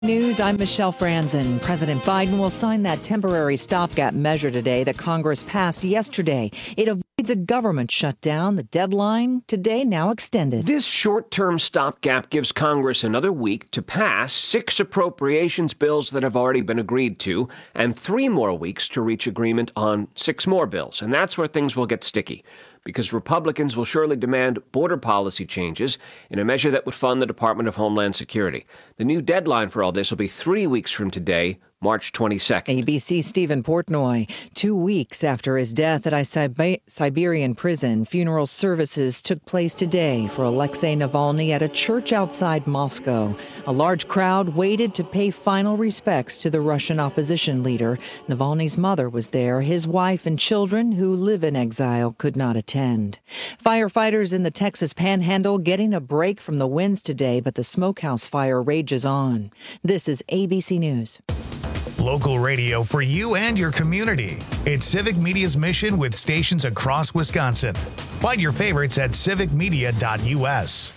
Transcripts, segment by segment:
News, I'm Michelle Franzen. President Biden will sign that temporary stopgap measure today that Congress passed yesterday. It avoids a government shutdown. The deadline today now extended. This short-term stopgap gives Congress another week to pass 6 appropriations bills that have already been agreed to and 3 more weeks to reach agreement on 6 more bills. And that's where things will get sticky, because Republicans will surely demand border policy changes in a measure that would fund the Department of Homeland Security. The new deadline for all this will be 3 weeks from today, March 22nd. ABC Stephen Portnoy, 2 weeks after his death at a Siberian prison, funeral services took place today for Alexei Navalny at a church outside Moscow. A large crowd waited to pay final respects to the Russian opposition leader. Navalny's mother was there. His wife and children, who live in exile, could not attend. Firefighters in the Texas Panhandle getting a break from the winds today, but the smokehouse fire rages on. This is ABC News. Local radio for you and your community. It's Civic Media's mission with stations across Wisconsin. Find your favorites at civicmedia.us.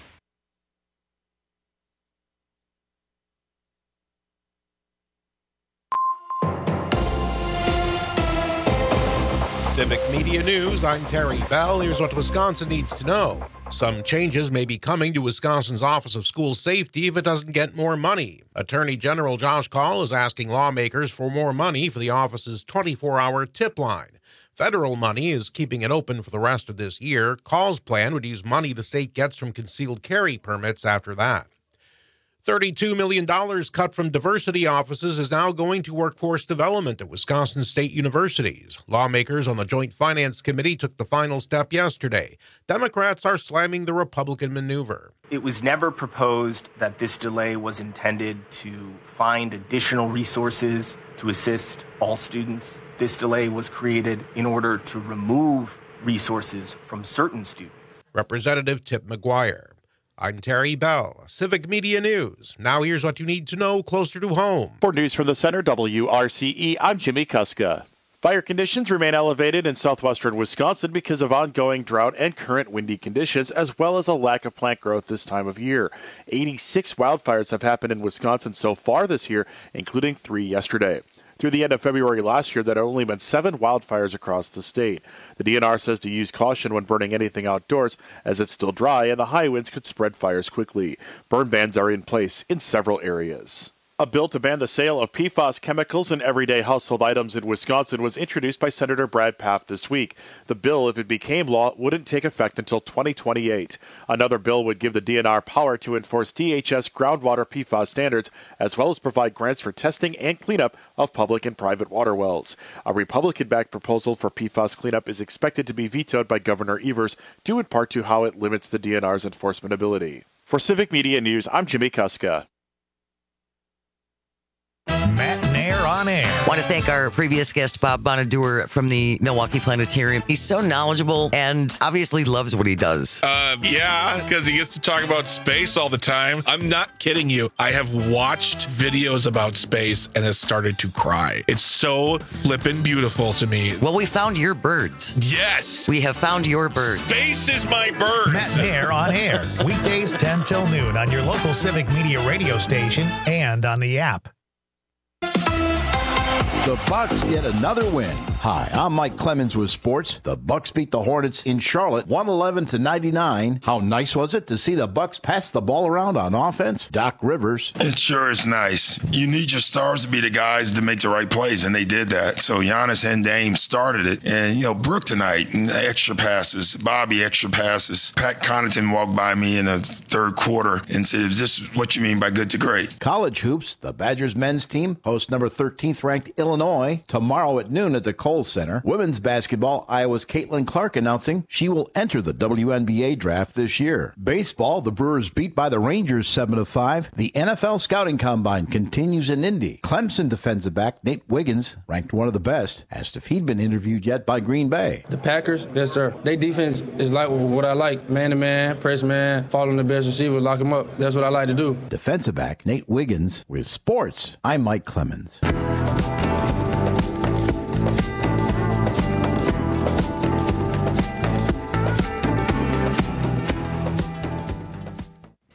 Civic Media News, I'm Terry Bell. Here's what Wisconsin needs to know. Some changes may be coming to Wisconsin's Office of School Safety if it doesn't get more money. Attorney General Josh Kaul is asking lawmakers for more money for the office's 24-hour tip line. Federal money is keeping it open for the rest of this year. Kaul's plan would use money the state gets from concealed carry permits after that. $32 million cut from diversity offices is now going to workforce development at Wisconsin state universities. Lawmakers on the Joint Finance Committee took the final step yesterday. Democrats are slamming the Republican maneuver. It was never proposed that this delay was intended to find additional resources to assist all students. This delay was created in order to remove resources from certain students. Representative Tip McGuire. I'm Terry Bell, Civic Media News. Now here's what you need to know closer to home. For News from the Center, WRCE, I'm Jimmy Kuska. Fire conditions remain elevated in southwestern Wisconsin because of ongoing drought and current windy conditions, as well as a lack of plant growth this time of year. 86 wildfires have happened in Wisconsin so far this year, including 3 yesterday. Through the end of February last year, there had only been 7 wildfires across the state. The DNR says to use caution when burning anything outdoors, as it's still dry and the high winds could spread fires quickly. Burn bans are in place in several areas. A bill to ban the sale of PFAS chemicals in everyday household items in Wisconsin was introduced by Senator Brad Pfaff this week. The bill, if it became law, wouldn't take effect until 2028. Another bill would give the DNR power to enforce DHS groundwater PFAS standards, as well as provide grants for testing and cleanup of public and private water wells. A Republican-backed proposal for PFAS cleanup is expected to be vetoed by Governor Evers, due in part to how it limits the DNR's enforcement ability. For Civic Media News, I'm Jimmy Kuska. Matt Nair on air. I want to thank our previous guest, Bob Bonaduer from the Milwaukee Planetarium. He's so knowledgeable and obviously loves what he does. Yeah, because he gets to talk about space all the time. I'm not kidding you. I have watched videos about space and has started to cry. It's so flippin' beautiful to me. Well, we found your birds. Yes. We have found your birds. Space is my birds. Matt Nair on air. Weekdays 10 till noon on your local Civic Media radio station and on the app. The Bucks get another win. Hi, I'm Mike Clemens with sports. The Bucks beat the Hornets in Charlotte, 111-99. How nice was it to see the Bucks pass the ball around on offense? Doc Rivers. It sure is nice. You need your stars to be the guys to make the right plays, and they did that. So Giannis and Dame started it. And, Brook tonight, and extra passes. Bobby, extra passes. Pat Connaughton walked by me in the third quarter and said, is this what you mean by good to great? College hoops, the Badgers men's team hosts number 13th ranked Illinois tomorrow at noon at the Kohl Center. Women's basketball, Iowa's Caitlin Clark announcing she will enter the WNBA draft this year. Baseball, the Brewers beat by the Rangers 7-5. The NFL scouting combine continues in Indy. Clemson defensive back Nate Wiggins, ranked one of the best, asked if he'd been interviewed yet by Green Bay. The Packers, yes sir. Their defense is like what I like. Man-to-man, press man, following the best receiver, lock him up. That's what I like to do. Defensive back Nate Wiggins with sports. I'm Mike Clemens.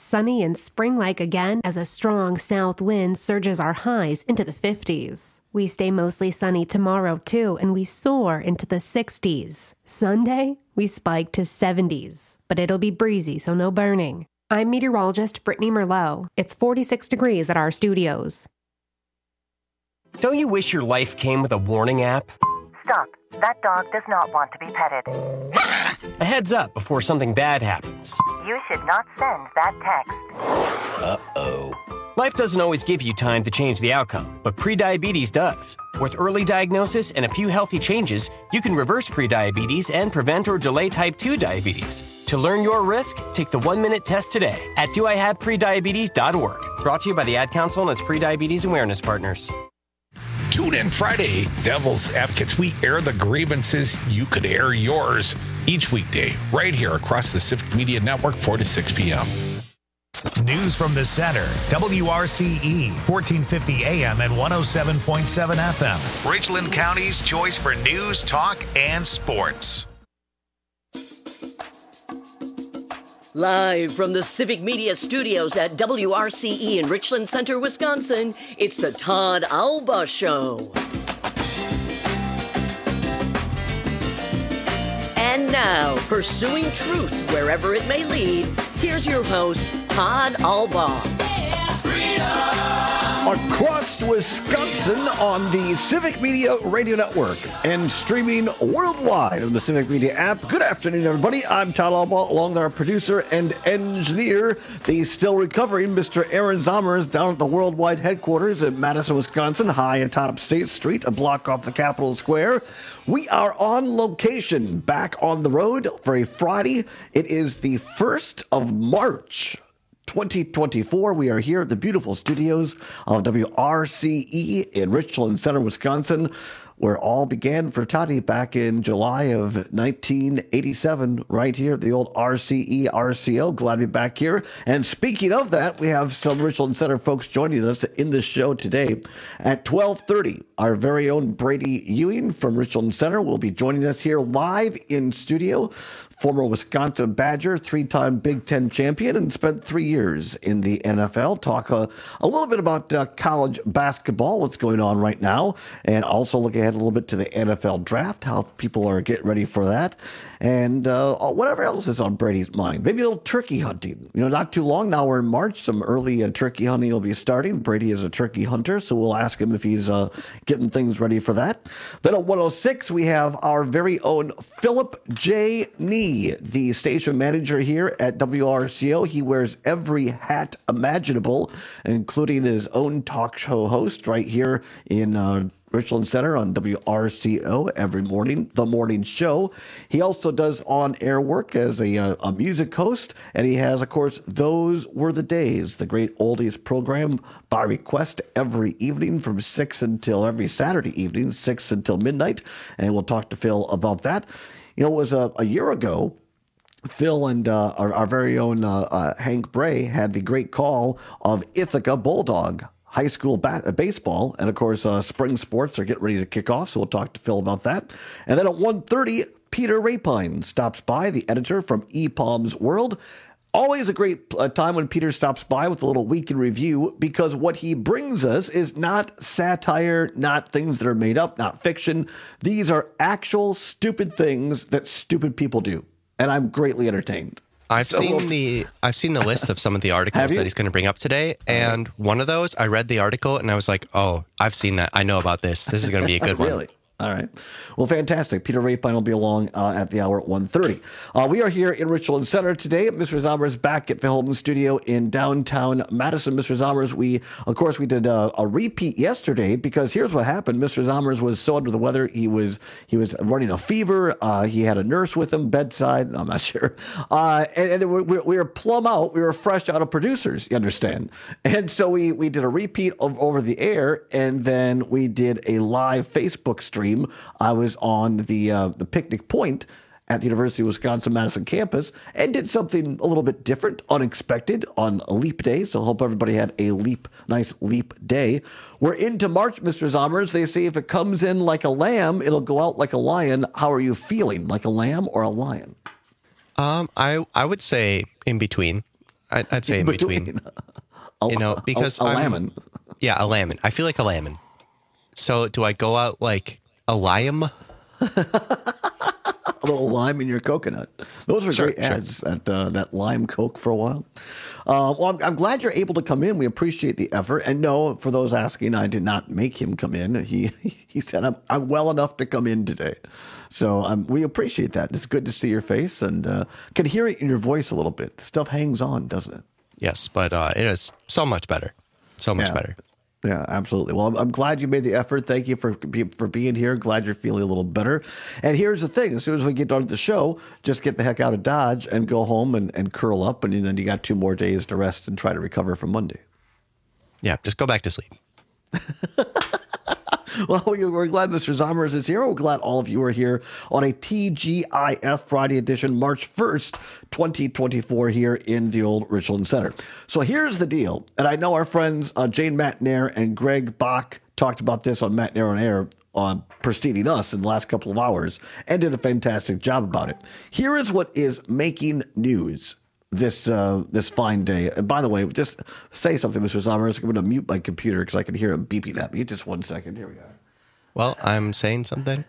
sunny and spring-like again as a strong south wind surges our highs into the 50s. We stay mostly sunny tomorrow, too, and we soar into the 60s. Sunday, we spike to 70s, but it'll be breezy, so no burning. I'm meteorologist Brittany Merlot. It's 46 degrees at our studios. Don't you wish your life came with a warning app? Stop. That dog does not want to be petted. A heads up before something bad happens. You should not send that text. Uh-oh. Life doesn't always give you time to change the outcome, but prediabetes does. With early diagnosis and a few healthy changes, you can reverse prediabetes and prevent or delay type 2 diabetes. To learn your risk, take the 1-minute test today at doihaveprediabetes.org. Brought to you by the Ad Council and its prediabetes awareness partners. Tune in Friday, Devil's Advocates. We air the grievances. You could air yours each weekday right here across the Civic Media Network, 4 to 6 p.m. News from the center. WRCE, 1450 AM and 107.7 FM. Richland County's choice for news, talk, and sports. Live from the Civic Media Studios at WRCE in Richland Center, Wisconsin, it's the Todd Alba Show. And now, pursuing truth wherever it may lead, here's your host, Todd Alba. Across Wisconsin on the Civic Media Radio Network and streaming worldwide on the Civic Media app. Good afternoon, everybody. I'm Todd Alba, along with our producer and engineer, the still recovering Mr. Aaron Zommers, down at the worldwide headquarters in Madison, Wisconsin, high atop State Street, a block off the Capitol Square. We are on location, back on the road for a Friday. It is the 1st of March. 2024. We are here at the beautiful studios of WRCE in Richland Center, Wisconsin, where all began for Toddy back in July of 1987, right here at the old RCE RCO. Glad to be back here. And speaking of that, we have some Richland Center folks joining us in the show today. At 12:30, our very own Brady Ewing from Richland Center will be joining us here live in studio. Former Wisconsin Badger, 3-time Big Ten champion, and spent 3 years in the NFL. Talk a little bit about college basketball, what's going on right now, and also look ahead a little bit to the NFL draft, how people are getting ready for that, and whatever else is on Brady's mind. Maybe a little turkey hunting. You know, not too long now, we're in March. Some early turkey hunting will be starting. Brady is a turkey hunter, so we'll ask him if he's getting things ready for that. Then at 106, we have our very own Philip J. Nee, the station manager here at WRCO. He wears every hat imaginable, including his own talk show host right here in Richland Center on WRCO every morning, The Morning Show. He also does on-air work as a music host, and he has, of course, Those Were the Days, the great oldies program by request every evening from 6 until every Saturday evening, 6 until midnight, and we'll talk to Phil about that. You know, it was a year ago, Phil and our very own Hank Bray had the great call of Ithaca Bulldog high school baseball. And, of course, spring sports are getting ready to kick off, so we'll talk to Phil about that. And then at 1:30, Peter Rapine stops by, the editor from ePalm's World. Always a great time when Peter stops by with a little week in review, because what he brings us is not satire, not things that are made up, not fiction. These are actual stupid things that stupid people do. And I'm greatly entertained. I've seen the list of some of the articles that he's going to bring up today, and one of those, I read the article and I was like, oh, I've seen that. I know about this. This is going to be a good one. Really? All right. Well, fantastic. Peter Rapine will be along at the hour at 1:30. We are here in Richland Center today. Mr. Zommers back at the Holden Studio in downtown Madison. Mr. Zommers, we did a repeat yesterday, because here's what happened. Mr. Zommers was so under the weather. He was running a fever. He had a nurse with him bedside. I'm not sure. And we were plumb out. We were fresh out of producers, you understand. And so we did a repeat of Over the Air, and then we did a live Facebook stream. I was on the Picnic Point at the University of Wisconsin-Madison campus and did something a little bit different, unexpected, on a leap day. So I hope everybody had a nice leap day. We're into March, Mr. Zommers. They say if it comes in like a lamb, it'll go out like a lion. How are you feeling? Like a lamb or a lion? I would say in between. I'd say in between. Because a lemon. Yeah, a lemon. I feel like a lemon. So do I go out like a lime? A little lime in your coconut. Those were great ads at that lime Coke for a while. Well, I'm glad you're able to come in. We appreciate the effort. And no, for those asking, I did not make him come in. He said, I'm well enough to come in today. So we appreciate that. It's good to see your face and can hear it in your voice a little bit. The stuff hangs on, doesn't it? Yes, but it is so much better. So much better. Yeah, absolutely. Well, I'm glad you made the effort. Thank you for being here. Glad you're feeling a little better. And here's the thing. As soon as we get done with the show, just get the heck out of Dodge and go home and curl up. And then you got 2 more days to rest and try to recover from Monday. Yeah, just go back to sleep. Well, we're glad Mr. Zommers is here. We're glad all of you are here on a TGIF Friday edition, March 1st, 2024 here in the old Richland Center. So here's the deal. And I know our friends Jane Matnair and Greg Bach talked about this on Matnair on Air preceding us in the last couple of hours and did a fantastic job about it. Here is what is making news this fine day. And by the way, just say something, Mr. Zommers. I'm going to mute my computer because I can hear it beeping at me. Just 1 second. Here we go. Well, I'm saying something.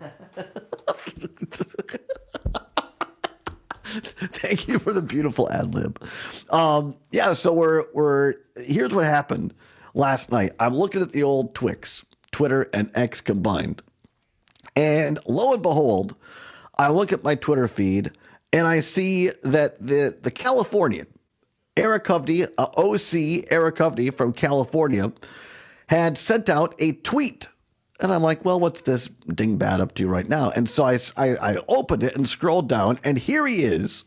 Thank you for the beautiful ad lib. So we're here's what happened last night. I'm looking at the old Twix, Twitter and X combined, and lo and behold, I look at my Twitter feed and I see that the Californian Eric Hovde, OC Eric Hovde from California, had sent out a tweet. And I'm like, well, what's this dingbat up to right now? And so I opened it and scrolled down, and here he is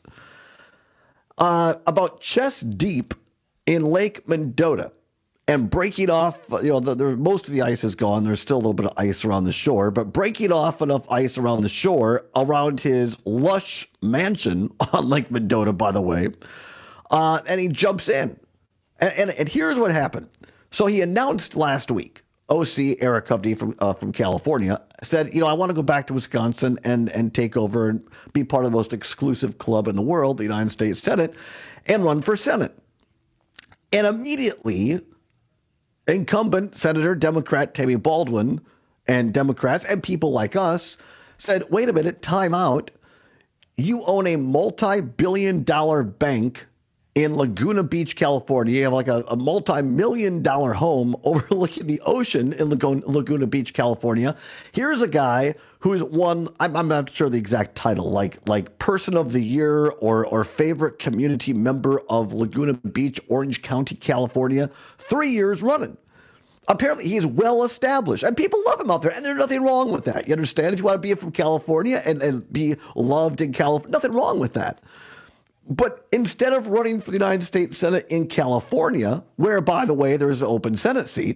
about chest deep in Lake Mendota and breaking off, most of the ice is gone. There's still a little bit of ice around the shore, but breaking off enough ice around the shore around his lush mansion on Lake Mendota, by the way. And he jumps in. And here's what happened. So he announced last week, OC Eric Hovde from California said, I want to go back to Wisconsin and take over and be part of the most exclusive club in the world, the United States Senate, and run for Senate. And immediately, incumbent Senator Democrat Tammy Baldwin and Democrats and people like us said, wait a minute, time out. You own a multi-billion-dollar bank in Laguna Beach, California. You have like a multi-million-dollar home overlooking the ocean in Laguna Beach, California. Here's a guy who's won, I'm not sure the exact title, like Person of the Year or Favorite Community Member of Laguna Beach, Orange County, California, 3 years running. Apparently, he's well established, and people love him out there, and there's nothing wrong with that. You understand? If you want to be from California and be loved in California, nothing wrong with that. But instead of running for the United States Senate in California, where, by the way, there's an open Senate seat,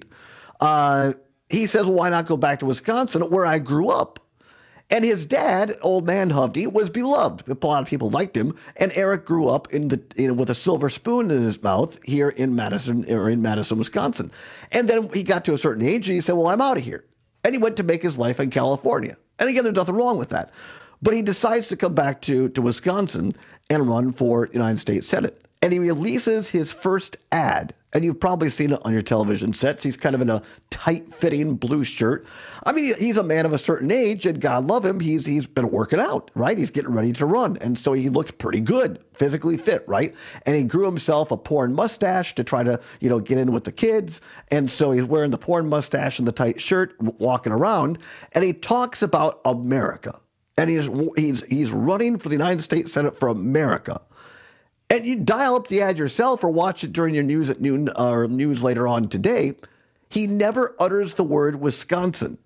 he says, well, why not go back to Wisconsin, where I grew up? And his dad, old man Hovde, was beloved. A lot of people liked him. And Eric grew up with a silver spoon in his mouth here in Madison, Wisconsin. And then he got to a certain age and he said, well, I'm out of here. And he went to make his life in California. And again, there's nothing wrong with that. But he decides to come back to Wisconsin and run for the United States Senate. And he releases his first ad. And you've probably seen it on your television sets. He's kind of in a tight-fitting blue shirt. I mean, he's a man of a certain age, and God love him, he's been working out, right? He's getting ready to run. And so he looks pretty good, physically fit, right? And he grew himself a porn mustache to try to, get in with the kids. And so he's wearing the porn mustache and the tight shirt, walking around. And he talks about America. And he's running for the United States Senate for America. And you dial up the ad yourself or watch it during your news at noon or news later on today. He never utters the word Wisconsin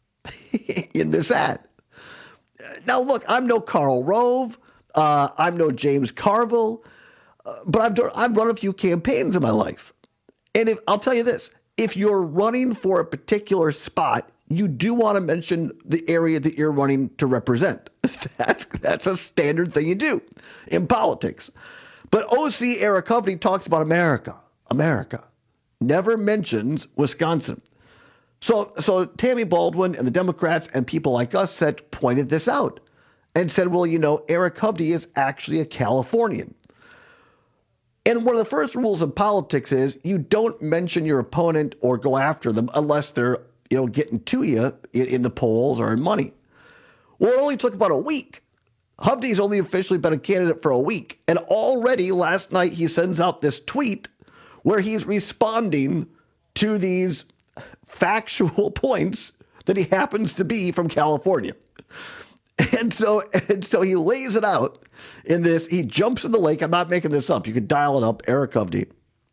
in this ad. Now, look, I'm no Karl Rove. I'm no James Carville. But I've run a few campaigns in my life. And I'll tell you this, if you're running for a particular spot, you do want to mention the area that you're running to represent. That's a standard thing you do in politics. But OC Eric Hovde talks about America, never mentions Wisconsin. So Tammy Baldwin and the Democrats and people like us pointed this out and said, well, Eric Hovde is actually a Californian. And one of the first rules of politics is you don't mention your opponent or go after them unless they're, getting to you in the polls or in money. Well, it only took about a week. Hovde's only officially been a candidate for a week. And already last night he sends out this tweet where he's responding to these factual points that he happens to be from California. And so he lays it out in this. He jumps in the lake. I'm not making this up. You could dial it up. Eric Hovde.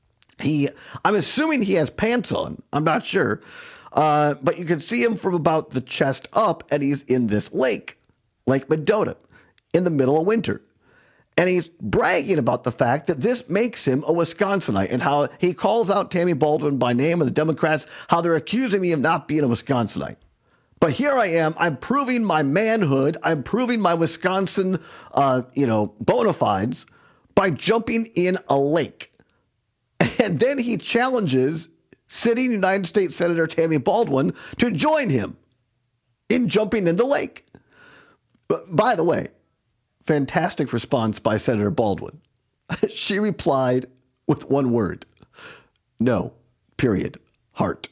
I'm assuming he has pants on. I'm not sure. But you can see him from about the chest up, and he's in this lake, Lake Mendota, in the middle of winter. And he's bragging about the fact that this makes him a Wisconsinite and how he calls out Tammy Baldwin by name and the Democrats, how they're accusing me of not being a Wisconsinite. But here I am. I'm proving my manhood. I'm proving my Wisconsin, bona fides by jumping in a lake. And then he challenges sitting United States Senator Tammy Baldwin to join him in jumping in the lake. But by the way, fantastic response by Senator Baldwin. She replied with one word. No, period, heart.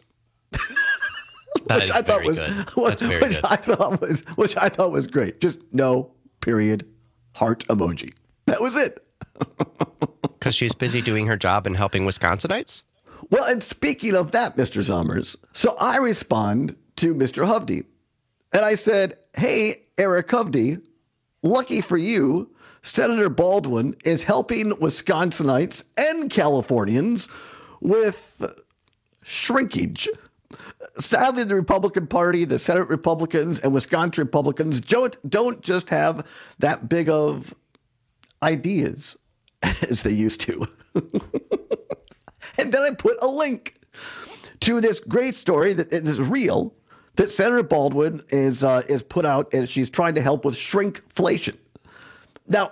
That is very good. That's very good. Which I thought was great. Just no, period, heart emoji. That was it. Because she's busy doing her job and helping Wisconsinites? Well, and speaking of that, Mr. Zommers, so I respond to Mr. Hovde. And I said, hey, Eric Hovde, lucky for you, Senator Baldwin is helping Wisconsinites and Californians with shrinkage. Sadly, the Republican Party, the Senate Republicans, and Wisconsin Republicans don't just have that big of ideas as they used to. And then I put a link to this great story that is real, that Senator Baldwin is put out as she's trying to help with shrinkflation. Now,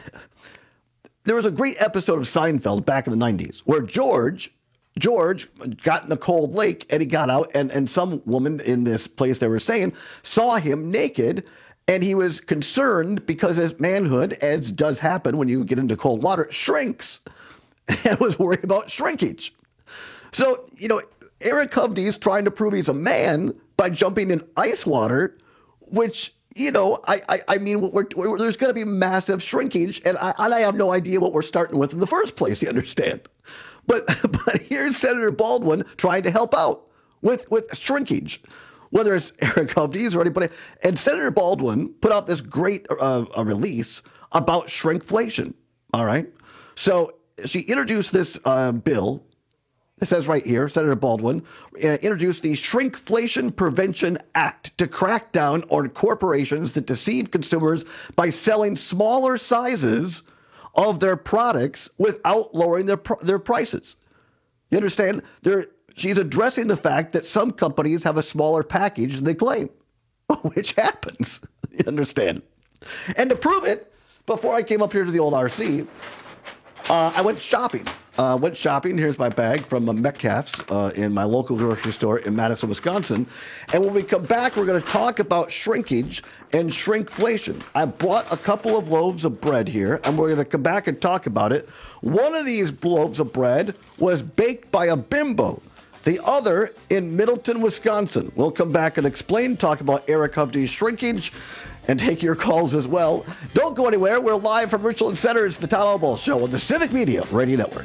there was a great episode of Seinfeld back in the 90s where George got in the cold lake and he got out and some woman in this place they were staying saw him naked and he was concerned because his manhood, as does happen when you get into cold water, shrinks and was worried about shrinkage. So, Eric Hovde is trying to prove he's a man by jumping in ice water, which, I mean, there's going to be massive shrinkage and I have no idea what we're starting with in the first place, you understand? But here's Senator Baldwin trying to help out with shrinkage, whether it's Eric Hovde's or anybody. And Senator Baldwin put out this great release about shrinkflation. All right. So she introduced this bill. It says right here, Senator Baldwin introduced the Shrinkflation Prevention Act to crack down on corporations that deceive consumers by selling smaller sizes of their products without lowering their prices. You understand? She's addressing the fact that some companies have a smaller package than they claim, which happens. You understand? And to prove it, before I came up here to the old RC, I went shopping. Here's my bag from Metcalf's in my local grocery store in Madison, Wisconsin. And when we come back, we're going to talk about shrinkage and shrinkflation. I brought a couple of loaves of bread here, and we're going to come back and talk about it. One of these loaves of bread was baked by a bimbo. The other in Middleton, Wisconsin. We'll come back and explain, talk about Eric Hovde's shrinkage, and take your calls as well. Don't go anywhere. We're live from Richland Center. It's the Todd Albaugh Show on the Civic Media Radio Network.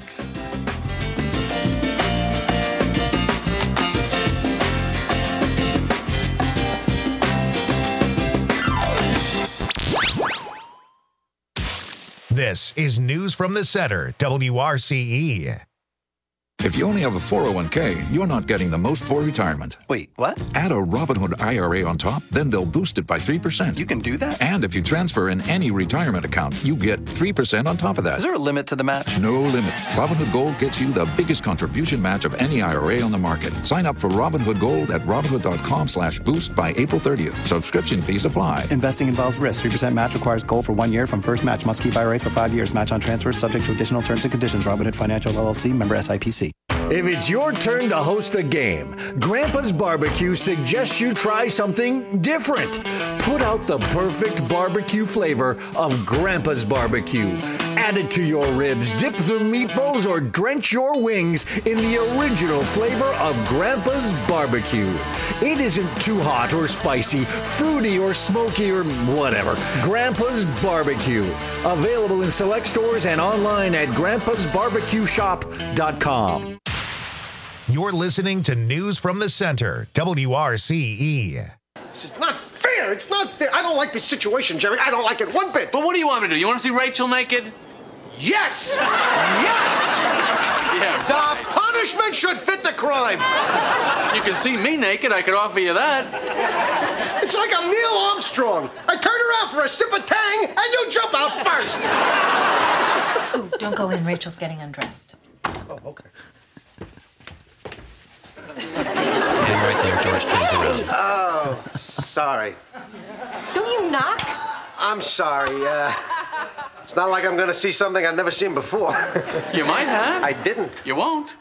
This is News from the Center, WRCE. If you only have a 401k, you're not getting the most for retirement. Wait, what? Add a Robinhood IRA on top, then they'll boost it by 3%. You can do that? And if you transfer in any retirement account, you get 3% on top of that. Is there a limit to the match? No limit. Robinhood Gold gets you the biggest contribution match of any IRA on the market. Sign up for Robinhood Gold at Robinhood.com/boost by April 30th. Subscription fees apply. Investing involves risk. 3% match requires gold for 1 year from first match. Must keep IRA for 5 years. Match on transfers subject to additional terms and conditions. Robinhood Financial LLC, member SIPC. If it's your turn to host the game, Grandpa's Barbecue suggests you try something different. Put out the perfect barbecue flavor of Grandpa's Barbecue. Add it to your ribs, dip the meatballs, or drench your wings in the original flavor of Grandpa's Barbecue. It isn't too hot or spicy, fruity or smoky or whatever. Grandpa's Barbecue. Available in select stores and online at grandpasbarbecueshop.com. You're listening to News from the Center, WRCE. This is not fair. It's not fair. I don't like this situation, Jerry. I don't like it one bit. But what do you want me to do? You want to see Rachel naked? Yes! Yes! Yeah. The punishment should fit the crime. You can see me naked. I could offer you that. It's like I'm Neil Armstrong. I turn around for a sip of Tang, and you jump out first. Ooh, don't go in. Rachel's getting undressed. Oh, okay. And right there, George turns around. Oh, sorry. Don't you knock? I'm sorry. It's not like I'm going to see something I've never seen before. You might have. I didn't. You won't.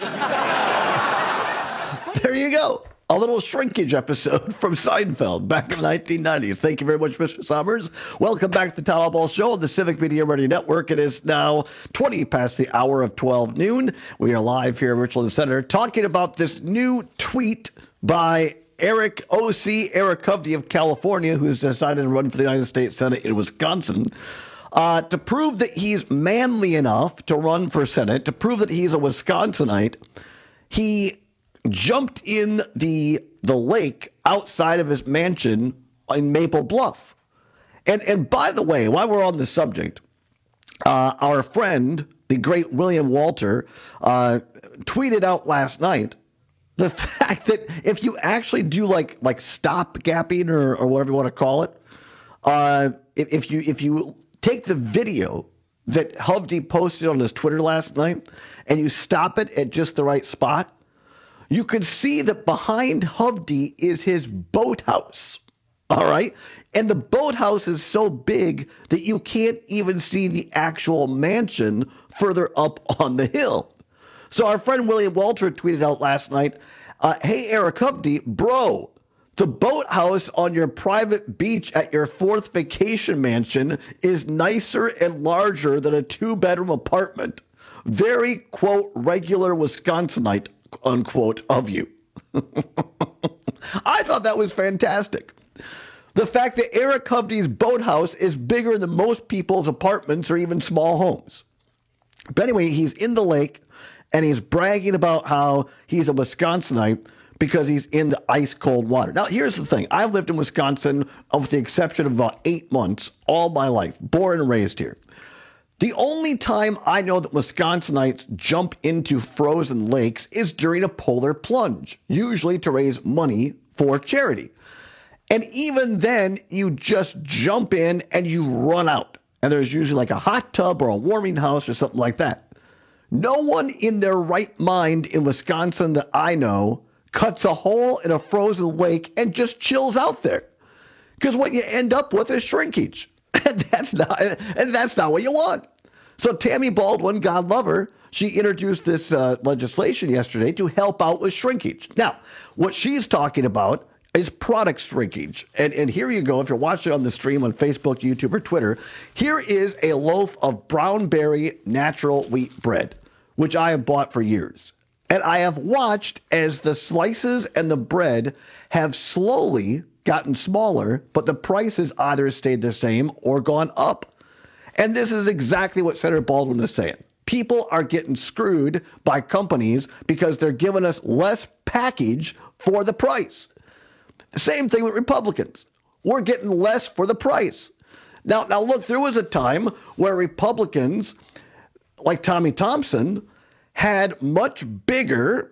There you go. A little shrinkage episode from Seinfeld back in the 1990s. Thank you very much, Mr. Summers. Welcome back to the Todd Ball Show on the Civic Media Radio Network. It is now 20 past the hour of 12 noon. We are live here at Richland Center talking about this new tweet by Eric Hovde of California, who's decided to run for the United States Senate in Wisconsin. To prove that he's manly enough to run for Senate, to prove that he's a Wisconsinite, he jumped in the lake outside of his mansion in Maple Bluff. And by the way, while we're on the subject, our friend, the great William Walter, tweeted out last night the fact that if you actually do like stop-gapping or whatever you want to call it, if you take the video that Hovde posted on his Twitter last night and you stop it at just the right spot, you can see that behind Hovde is his boathouse. All right. And the boathouse is so big that you can't even see the actual mansion further up on the hill. So our friend William Walter tweeted out last night, hey, Eric Hovde, bro, the boathouse on your private beach at your fourth vacation mansion is nicer and larger than a 2-bedroom apartment. Very, quote, regular Wisconsinite, unquote, of you. I thought that was fantastic. The fact that Eric Hovde's boathouse is bigger than most people's apartments or even small homes. But anyway, he's in the lake and he's bragging about how he's a Wisconsinite because he's in the ice cold water. Now, here's the thing. I've lived in Wisconsin with the exception of about 8 months all my life, born and raised here. The only time I know that Wisconsinites jump into frozen lakes is during a polar plunge, usually to raise money for charity. And even then, you just jump in and you run out. And there's usually like a hot tub or a warming house or something like that. No one in their right mind in Wisconsin that I know cuts a hole in a frozen lake and just chills out there. Because what you end up with is shrinkage. And that's not what you want. So Tammy Baldwin, God love her, she introduced this legislation yesterday to help out with shrinkage. Now, what she's talking about is product shrinkage. And here you go. If you're watching on the stream on Facebook, YouTube, or Twitter, here is a loaf of brown berry natural wheat bread, which I have bought for years. And I have watched as the slices and the bread have slowly gotten smaller, but the price has either stayed the same or gone up. And this is exactly what Senator Baldwin is saying. People are getting screwed by companies because they're giving us less package for the price. Same thing with Republicans. We're getting less for the price. Now look, there was a time where Republicans, like Tommy Thompson, had much bigger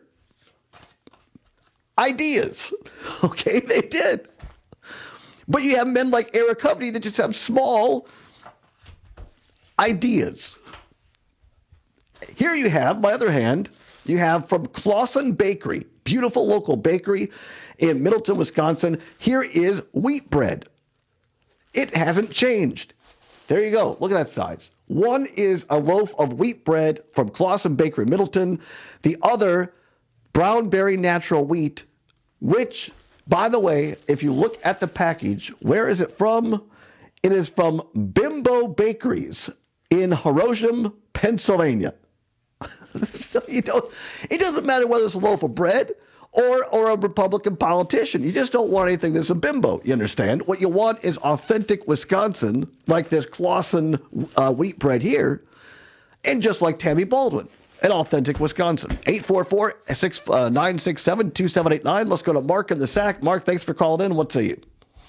ideas. Okay, they did. But you have men like Eric Hovde that just have small ideas. Here you have, by other hand, you have from Clausen Bakery, beautiful local bakery in Middleton, Wisconsin. Here is wheat bread. It hasn't changed. There you go. Look at that size. One is a loaf of wheat bread from Clausen Bakery, Middleton. The other, brown berry natural wheat, which, by the way, if you look at the package, where is it from? It is from Bimbo Bakeries in Horsham, Pennsylvania. So, it doesn't matter whether it's a loaf of bread or a Republican politician. You just don't want anything that's a bimbo, you understand? What you want is authentic Wisconsin, like this Clausen wheat bread here, and just like Tammy Baldwin, an authentic Wisconsin. 844-967-2789. Let's go to Mark in the Sack. Mark, thanks for calling in. What say you?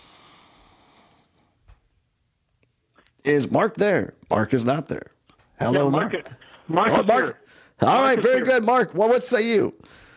Is Mark there? Mark is not there. Hello, Mark. Mark. Mark. All right, very good, Mark. Well, what say you?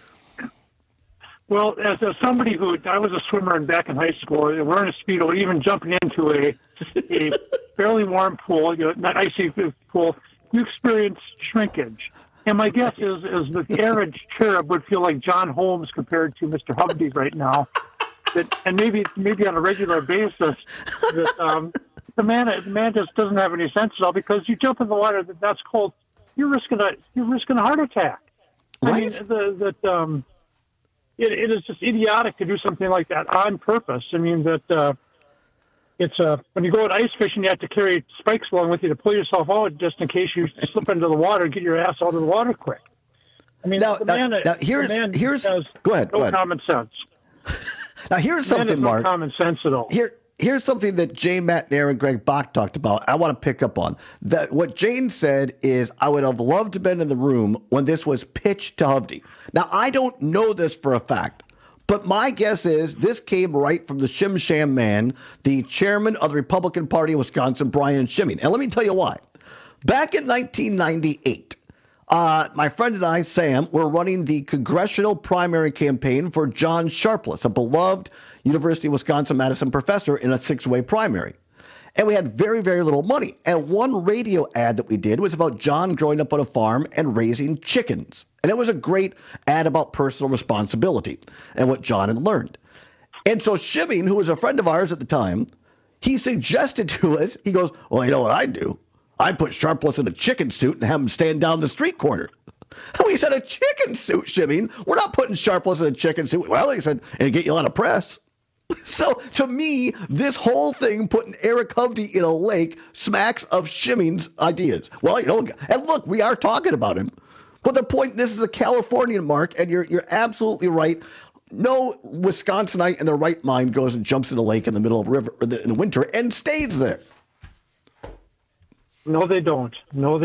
Well, as somebody I was a swimmer and back in high school, wearing a Speedo, even jumping into a fairly warm pool, not icy pool, you experience shrinkage. And my guess is that the average cherub would feel like John Holmes compared to Mr. Hovde right now. And maybe on a regular basis, that the man just doesn't have any sense at all, because you jump in the water that's cold, you're risking a heart attack. Right. I mean, it is just idiotic to do something like that on purpose. I mean, it's when you go out ice fishing, you have to carry spikes along with you to pull yourself out just in case you slip into the water and get your ass out of the water quick. I mean, the man has go ahead. common sense. Now, here's something, Mark. No common sense at all. Here's something that Jane McNair and Greg Bach talked about. I want to pick up on that. What Jane said is, I would have loved to have been in the room when this was pitched to Hovde. Now, I don't know this for a fact, but my guess is this came right from the Shim Sham man, the chairman of the Republican Party of Wisconsin, Brian Schimming. And let me tell you why. Back in 1998, my friend and I, Sam, were running the congressional primary campaign for John Sharpless, a beloved University of Wisconsin-Madison professor, in a 6-way primary. And we had very, very little money. And one radio ad that we did was about John growing up on a farm and raising chickens. And it was a great ad about personal responsibility and what John had learned. And so Schimming, who was a friend of ours at the time, he suggested to us, he goes, well, you know what I'd do? I'd put Sharpless in a chicken suit and have him stand down the street corner. And we said, a chicken suit, Schimming? We're not putting Sharpless in a chicken suit. Well, he said, and get you a lot of press. So, to me, this whole thing, putting Eric Hovde in a lake, smacks of Schimming's ideas. Well, and look, we are talking about him. But the point, this is a Californian, Mark, and you're absolutely right. No Wisconsinite in their right mind goes and jumps in a lake in the middle of a river in the winter and stays there. No, they don't. I'll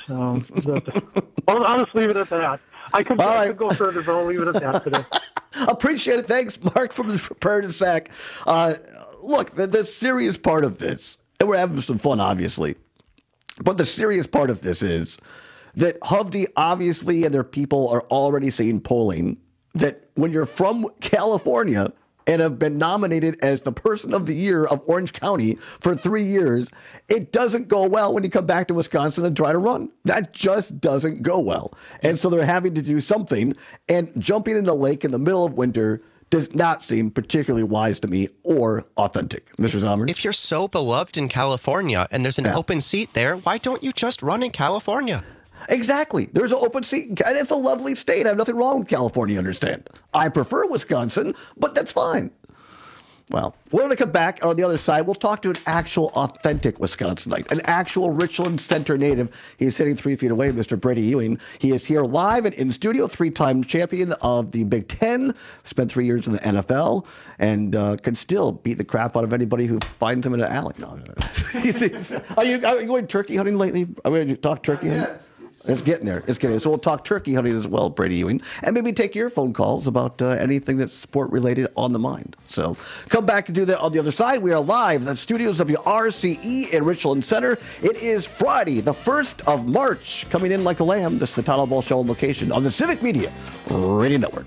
just leave it at that. I could go further, but I'll leave it at that today. Appreciate it. Thanks, Mark, from the Prepare to Sack. Look, the serious part of this, and we're having some fun, obviously, but the serious part of this is that Hovde, obviously, and their people are already seeing polling that when you're from California and have been nominated as the Person of the Year of Orange County for 3 years, it doesn't go well when you come back to Wisconsin and try to run. That just doesn't go well. And so they're having to do something, and jumping in the lake in the middle of winter does not seem particularly wise to me or authentic. Mr. Zomer? If you're so beloved in California and there's an open seat there, why don't you just run in California? Exactly. There's an open seat, and it's a lovely state. I have nothing wrong with California, understand. I prefer Wisconsin, but that's fine. Well, we're going to come back on the other side. We'll talk to an actual authentic Wisconsinite, an actual Richland Center native. He's sitting 3 feet away, Mr. Brady Ewing. He is here live and in studio, 3-time champion of the Big Ten, spent 3 years in the NFL, and can still beat the crap out of anybody who finds him in an alley. No. Are you going turkey hunting lately? Are we going to talk turkey hunting? It's getting there. So we'll talk turkey hunting as well, Brady Ewing, and maybe take your phone calls about anything that's sport-related on the mind. So come back and do that on the other side. We are live at the studios of WRCE in Richland Center. It is Friday, the 1st of March, coming in like a lamb. This is the Todd Ball Show on location on the Civic Media Radio Network.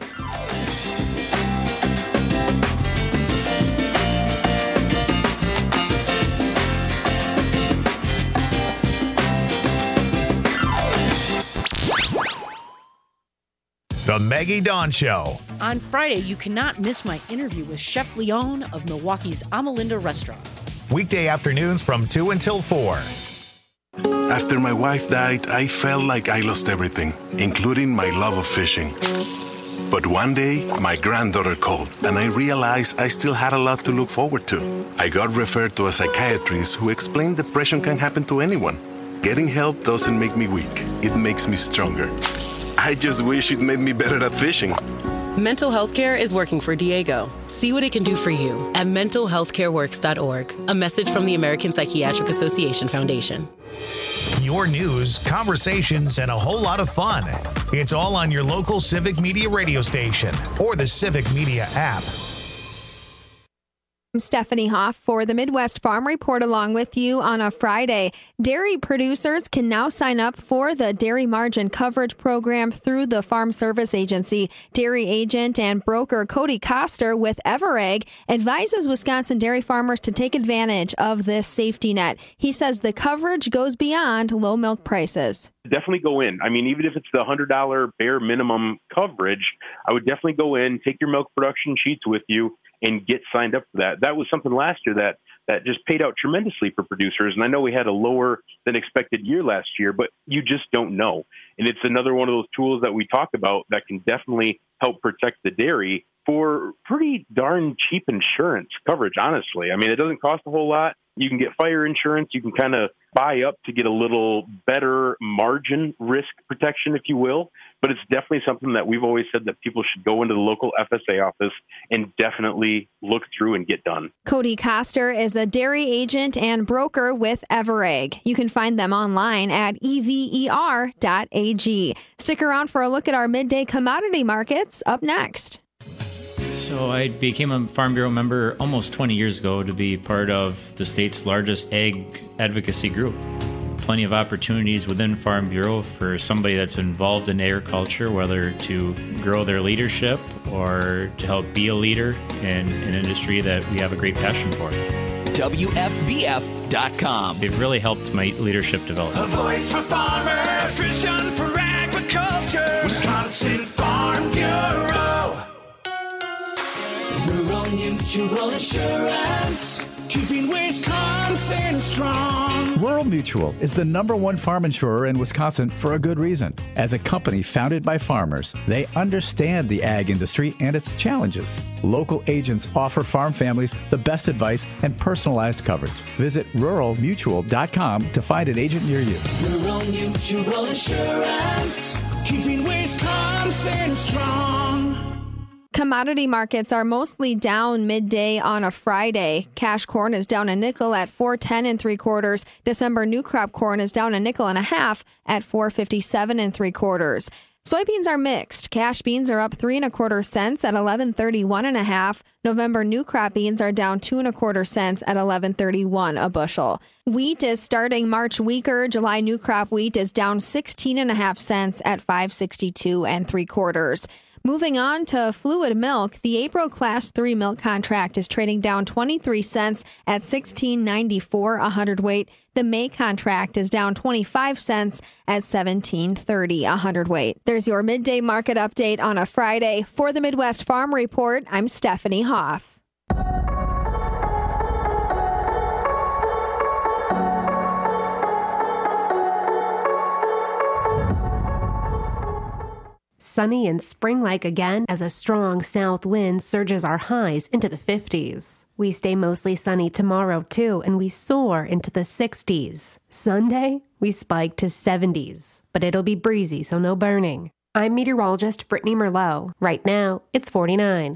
The Maggie Dawn Show. On Friday, you cannot miss my interview with Chef Leon of Milwaukee's Amalinda restaurant. Weekday afternoons from 2 until 4. After my wife died, I felt like I lost everything, including my love of fishing. But one day, my granddaughter called, and I realized I still had a lot to look forward to. I got referred to a psychiatrist who explained depression can happen to anyone. Getting help doesn't make me weak. It makes me stronger. I just wish it made me better at fishing. Mental health care is working for Diego. See what it can do for you at mentalhealthcareworks.org. A message from the American Psychiatric Association Foundation. Your news, conversations, and a whole lot of fun. It's all on your local Civic Media radio station or the Civic Media app. I'm Stephanie Hoff for the Midwest Farm Report along with you on a Friday. Dairy producers can now sign up for the Dairy Margin Coverage Program through the Farm Service Agency. Dairy agent and broker Cody Koster with Everegg advises Wisconsin dairy farmers to take advantage of this safety net. He says the coverage goes beyond low milk prices. Definitely go in. I mean, even if it's the $100 bare minimum coverage, I would definitely go in, take your milk production sheets with you, and get signed up for that. That was something last year that just paid out tremendously for producers. And I know we had a lower than expected year last year, but you just don't know. And it's another one of those tools that we talk about that can definitely help protect the dairy for pretty darn cheap insurance coverage, honestly. I mean, it doesn't cost a whole lot. You can get fire insurance. You can kind of buy up to get a little better margin risk protection, if you will. But it's definitely something that we've always said that people should go into the local FSA office and definitely look through and get done. Cody Koster is a dairy agent and broker with Everegg. You can find them online at ever.ag. Stick around for a look at our midday commodity markets up next. So I became a Farm Bureau member almost 20 years ago to be part of the state's largest ag advocacy group. Plenty of opportunities within Farm Bureau for somebody that's involved in agriculture, whether to grow their leadership or to help be a leader in an industry that we have a great passion for. WFBF.com. It really helped my leadership development. A voice for farmers, vision for agriculture, Wisconsin Farm Bureau. Rural Mutual Insurance, keeping Wisconsin strong. Rural Mutual is the #1 farm insurer in Wisconsin for a good reason. As a company founded by farmers, they understand the ag industry and its challenges. Local agents offer farm families the best advice and personalized coverage. Visit ruralmutual.com to find an agent near you. Rural Mutual Insurance, keeping Wisconsin strong. Commodity markets are mostly down midday on a Friday. Cash corn is down a nickel at $4.10 3/4. December new crop corn is down a nickel and a half at $4.57 3/4. Soybeans are mixed. Cash beans are up 3 1/4 cents at $11.31 1/2. November new crop beans are down 2 1/4 cents at $11.31 a bushel. Wheat is starting March weaker. July new crop wheat is down 16 1/2 cents at $5.62 3/4. Moving on to fluid milk, the April Class 3 milk contract is trading down 23 cents at $16.94 a hundredweight. The May contract is down 25 cents at $17.30 a hundredweight. There's your midday market update on a Friday. For the Midwest Farm Report, I'm Stephanie Hoff. Sunny and spring-like again as a strong south wind surges our highs into the 50s. We stay mostly sunny tomorrow, too, and we soar into the 60s. Sunday, we spike to 70s, but it'll be breezy, so no burning. I'm meteorologist Brittany Merlot. Right now, it's 49.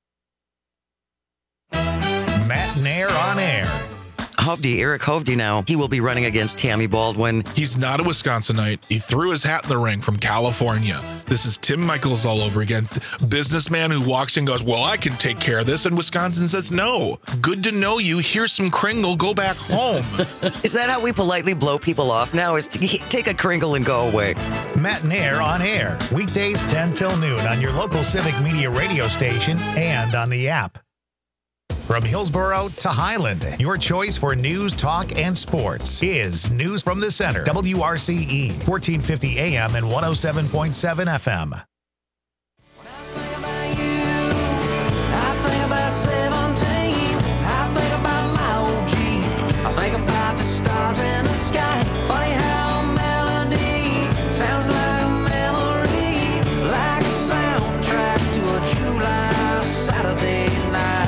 Matt Nair on air. Hovde, Eric Hovde now, he will be running against Tammy Baldwin. He's not a Wisconsinite. He threw his hat in the ring from California. This is Tim Michaels all over again. Businessman who walks in and goes, well, I can take care of this. And Wisconsin says, no. Good to know you. Here's some Kringle. Go back home. Is that how we politely blow people off now? Is to take a Kringle and go away? Matt Nair on air. Weekdays 10 till noon on your local Civic Media radio station and on the app. From Hillsboro to Highland, your choice for news, talk, and sports is News from the Center. WRCE, 1450 AM and 107.7 FM. I think about 17. I think about my OG. I think about the stars in the sky. Funny how a melody sounds like a memory, like a soundtrack to a July Saturday night.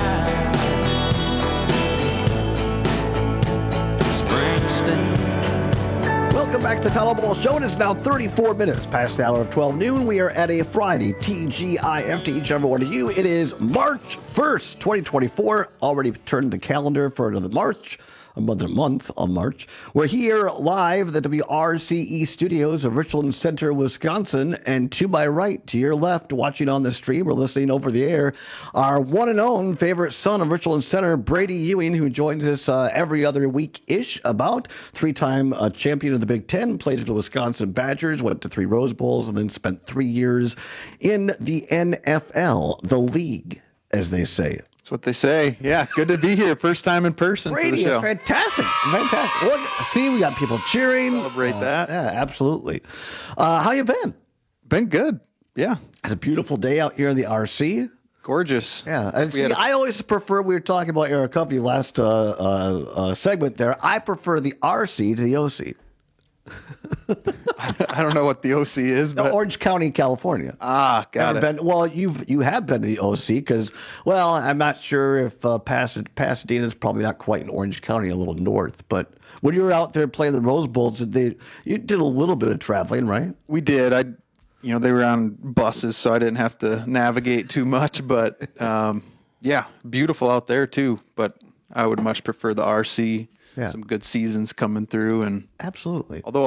Well, back. The Tyler Ball Show. It is now 34 minutes past the hour of 12 noon. We are at a Friday. TGIF to each and every one of you. It is March 1st, 2024. Already turned the calendar for another March. Another month on March. We're here live at the WRCE studios of Richland Center, Wisconsin. And to my right, to your left, watching on the stream or listening over the air, our one and only favorite son of Richland Center, Brady Ewing, who joins us every other week-ish about. Three-time champion of the Big Ten, played for the Wisconsin Badgers, went to 3 Rose Bowls, and then spent 3 years in the NFL, the league, as they say. That's what they say. Yeah, good to be here. First time in person. Brady, it's fantastic. Fantastic. Look, see, we got people cheering. Celebrate that. Yeah, absolutely. How you been? Been good. Yeah. It's a beautiful day out here in the RC. Gorgeous. Yeah. And see, I always prefer, we were talking about Eric Cuffey last segment there. I prefer the RC to the OC. I don't know what the OC is, but Orange County, California. Got it. Well, you have been to the OC because, well, I'm not sure if Pasadena is probably not quite in Orange County, a little north. But when you were out there playing the Rose Bowls, you did a little bit of traveling, right? We did. They were on buses, so I didn't have to navigate too much. But yeah, beautiful out there too. But I would much prefer the RC. Yeah. Some good seasons coming through. And absolutely. Although a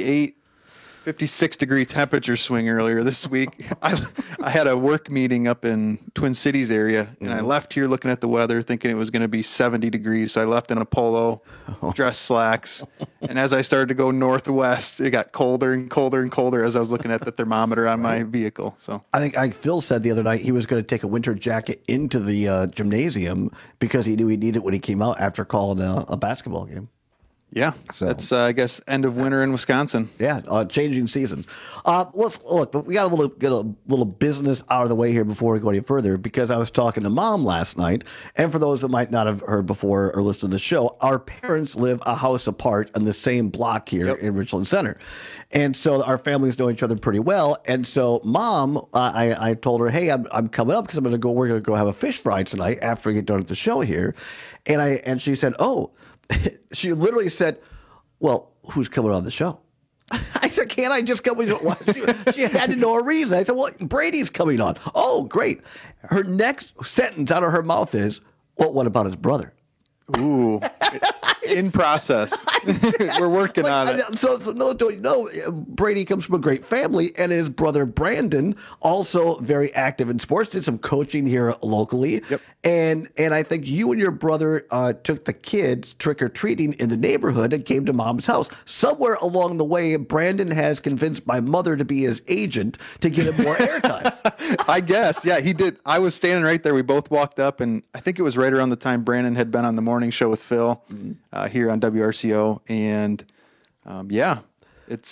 56 degree temperature swing earlier this week, I had a work meeting up in Twin Cities area, and I left here looking at the weather thinking it was going to be 70 degrees. So I left in a polo, dress slacks. And as I started to go northwest, it got colder and colder and colder as I was looking at the thermometer on my vehicle. So I think Phil said the other night he was going to take a winter jacket into the gymnasium because he knew he'd need it when he came out after calling a basketball game. Yeah, so that's I guess end of winter in Wisconsin. Yeah, changing seasons. Let's look. But we got get a little business out of the way here before we go any further, because I was talking to Mom last night, and for those that might not have heard before or listened to the show, our parents live a house apart on the same block here in Richland Center, and so our families know each other pretty well. And so Mom, I told her, hey, I'm coming up because we're gonna go have a fish fry tonight after we get done with the show here, and she said, oh. She literally said, well, who's coming on the show? I said, can't I just come? She had to know a reason. I said, well, Brady's coming on. Oh, great. Her next sentence out of her mouth is, well, what about his brother? Ooh, in process. We're working on it. So no, don't you know, Brady comes from a great family, and his brother Brandon, also very active in sports, did some coaching here locally. Yep. And I think you and your brother took the kids trick-or-treating in the neighborhood and came to Mom's house. Somewhere along the way, Brandon has convinced my mother to be his agent to get him more airtime. I guess. Yeah, he did. I was standing right there. We both walked up, and I think it was right around the time Brandon had been on the morning show with Phil here on WRCO. And yeah, it's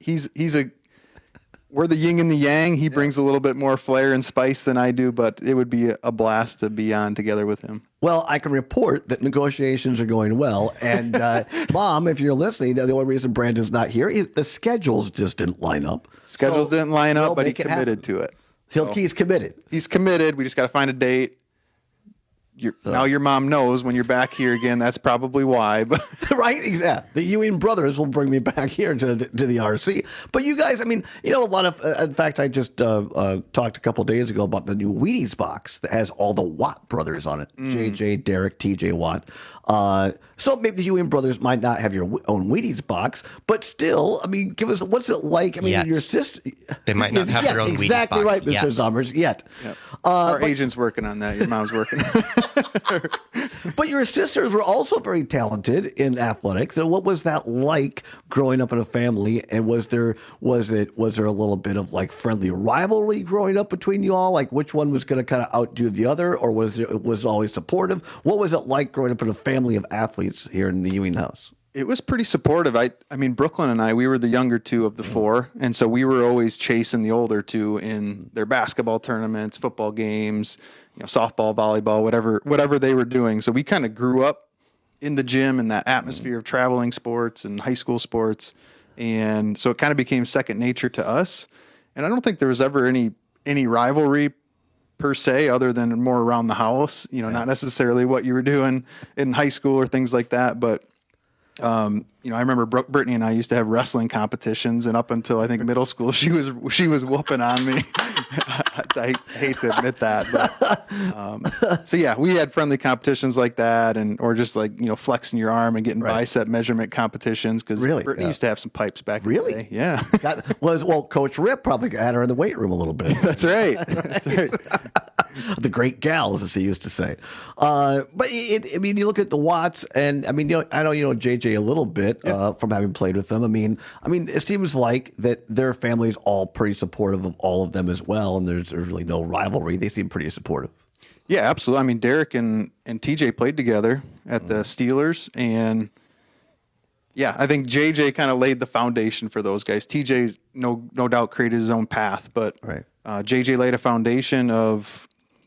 we're the yin and the yang. He brings a little bit more flair and spice than I do, but it would be a blast to be on together with him. Well, I can report that negotiations are going well. And Mom, if you're listening, the only reason Brandon's not here is the schedules just didn't line up. Schedules didn't line up, but he committed to it. He's committed. He's committed. We just got to find a date. Now your mom knows when you're back here again. That's probably why. But right? Exactly. The Ewing brothers will bring me back here to the RC. But you guys, I mean, a lot of. In fact, I just talked a couple days ago about the new Wheaties box that has all the Watt brothers on it. JJ, Derek, TJ Watt. So maybe the Ewing brothers might not have your own Wheaties box, but still, I mean, give us what's it like? I mean, your sister. They might not have their own Wheaties box. Exactly right, Mr. Zommers. Yet. Yep. Our agent's working on that. Your mom's working. But your sisters were also very talented in athletics. And what was that like growing up in a family? And was there a little bit of like friendly rivalry growing up between you all? Like which one was going to kind of outdo the other, or was it always supportive? What was it like growing up in a family of athletes here in the Ewing house? It was pretty supportive. I mean, Brooklyn and I, we were the younger two of the four. And so we were always chasing the older two in their basketball tournaments, football games, softball, volleyball, whatever they were doing. So we kind of grew up in the gym and that atmosphere of traveling sports and high school sports. And so it kind of became second nature to us. And I don't think there was ever any rivalry per se, other than more around the house, not necessarily what you were doing in high school or things like that. But I remember Brittany and I used to have wrestling competitions, and up until I think middle school, she was whooping on me. I hate to admit that, but so yeah, we had friendly competitions like that, or just like flexing your arm and getting bicep measurement competitions. Because Brittany used to have some pipes back in the day. Yeah, well, Coach Rip probably had her in the weight room a little bit. That's right. That's right. The great gals, as he used to say. But you look at the Watts, and I know JJ a little bit from having played with them. I mean, it seems like that their family's all pretty supportive of all of them as well, and there's really no rivalry. They seem pretty supportive. Yeah, absolutely. I mean, Derek and TJ played together at the Steelers, and yeah, I think JJ kind of laid the foundation for those guys. TJ, no doubt, created his own path, but JJ laid a foundation of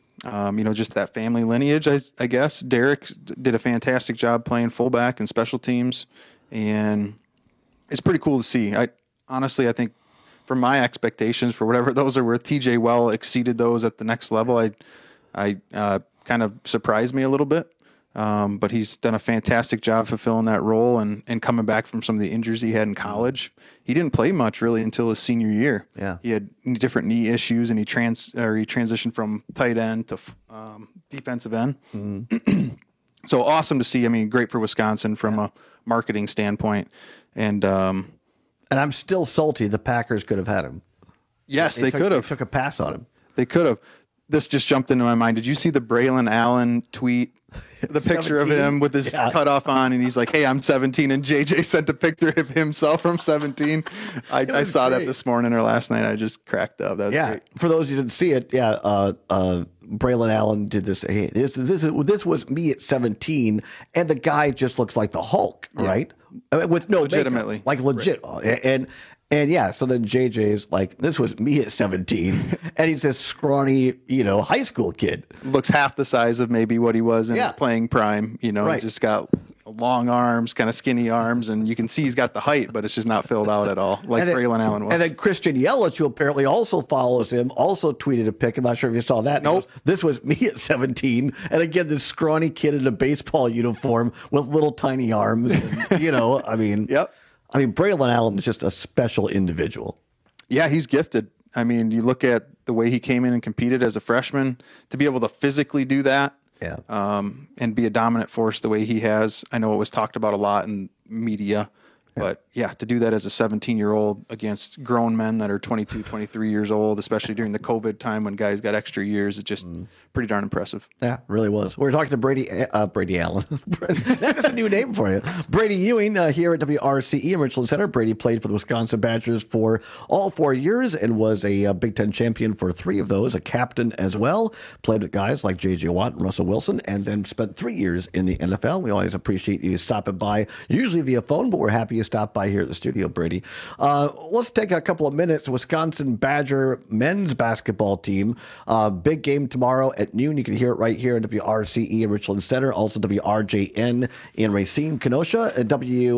just that family lineage, I guess. Derek did a fantastic job playing fullback and special teams, and it's pretty cool to see. I think from my expectations, for whatever those are worth, TJ well exceeded those at the next level. I kind of surprised me a little bit, but he's done a fantastic job fulfilling that role and coming back from some of the injuries he had in college. He didn't play much really until his senior year. Yeah, he had different knee issues, and he transitioned from tight end to defensive end. Mm-hmm. So awesome to see. I mean, great for Wisconsin from a marketing standpoint, and I'm still salty the Packers could have had him. Yes, they could have. Took a pass on him. They could have. This just jumped into my mind. Did you see the Braylon Allen tweet? The picture 17? Of him with his cutoff on, and he's like, "Hey, I'm 17," and JJ sent a picture of himself from 17. I saw that this morning or last night. I just cracked up. That was great. For those who didn't see it, Braylon Allen did this. Hey, this was me at 17, and the guy just looks like the Hulk, right? I mean, with no legitimately makeup, like legit, right. And so then JJ's like, this was me at 17, and he's this scrawny, high school kid. Looks half the size of maybe what he was in his playing prime. Just got long arms, kind of skinny arms, and you can see he's got the height, but it's just not filled out at all, like Braylon Allen was. And then Christian Yelich, who apparently also follows him, also tweeted a pic. I'm not sure if you saw that. Nope. This was me at 17, and again, this scrawny kid in a baseball uniform with little tiny arms. And, Yep. I mean, Braylon Allen is just a special individual. Yeah, he's gifted. I mean, you look at the way he came in and competed as a freshman, to be able to physically do that, and be a dominant force the way he has. I know it was talked about a lot in media, but to do that as a 17-year-old against grown men that are 22, 23 years old, especially during the COVID time when guys got extra years, it's just pretty darn impressive. Yeah, really was. We're talking to Brady Allen. That's a new name for you. Brady Ewing here at WRCE in Richland Center. Brady played for the Wisconsin Badgers for all 4 years and was a Big Ten champion for 3 of those, a captain as well. Played with guys like J.J. Watt and Russell Wilson, and then spent 3 years in the NFL. We always appreciate you stopping by, usually via phone, but we're happy you stopped by here at the studio, Brady. Let's take a couple of minutes. Wisconsin Badger men's basketball team. Big game tomorrow at noon. You can hear it right here at WRCE in Richland Center. Also WRJN in Racine, Kenosha, and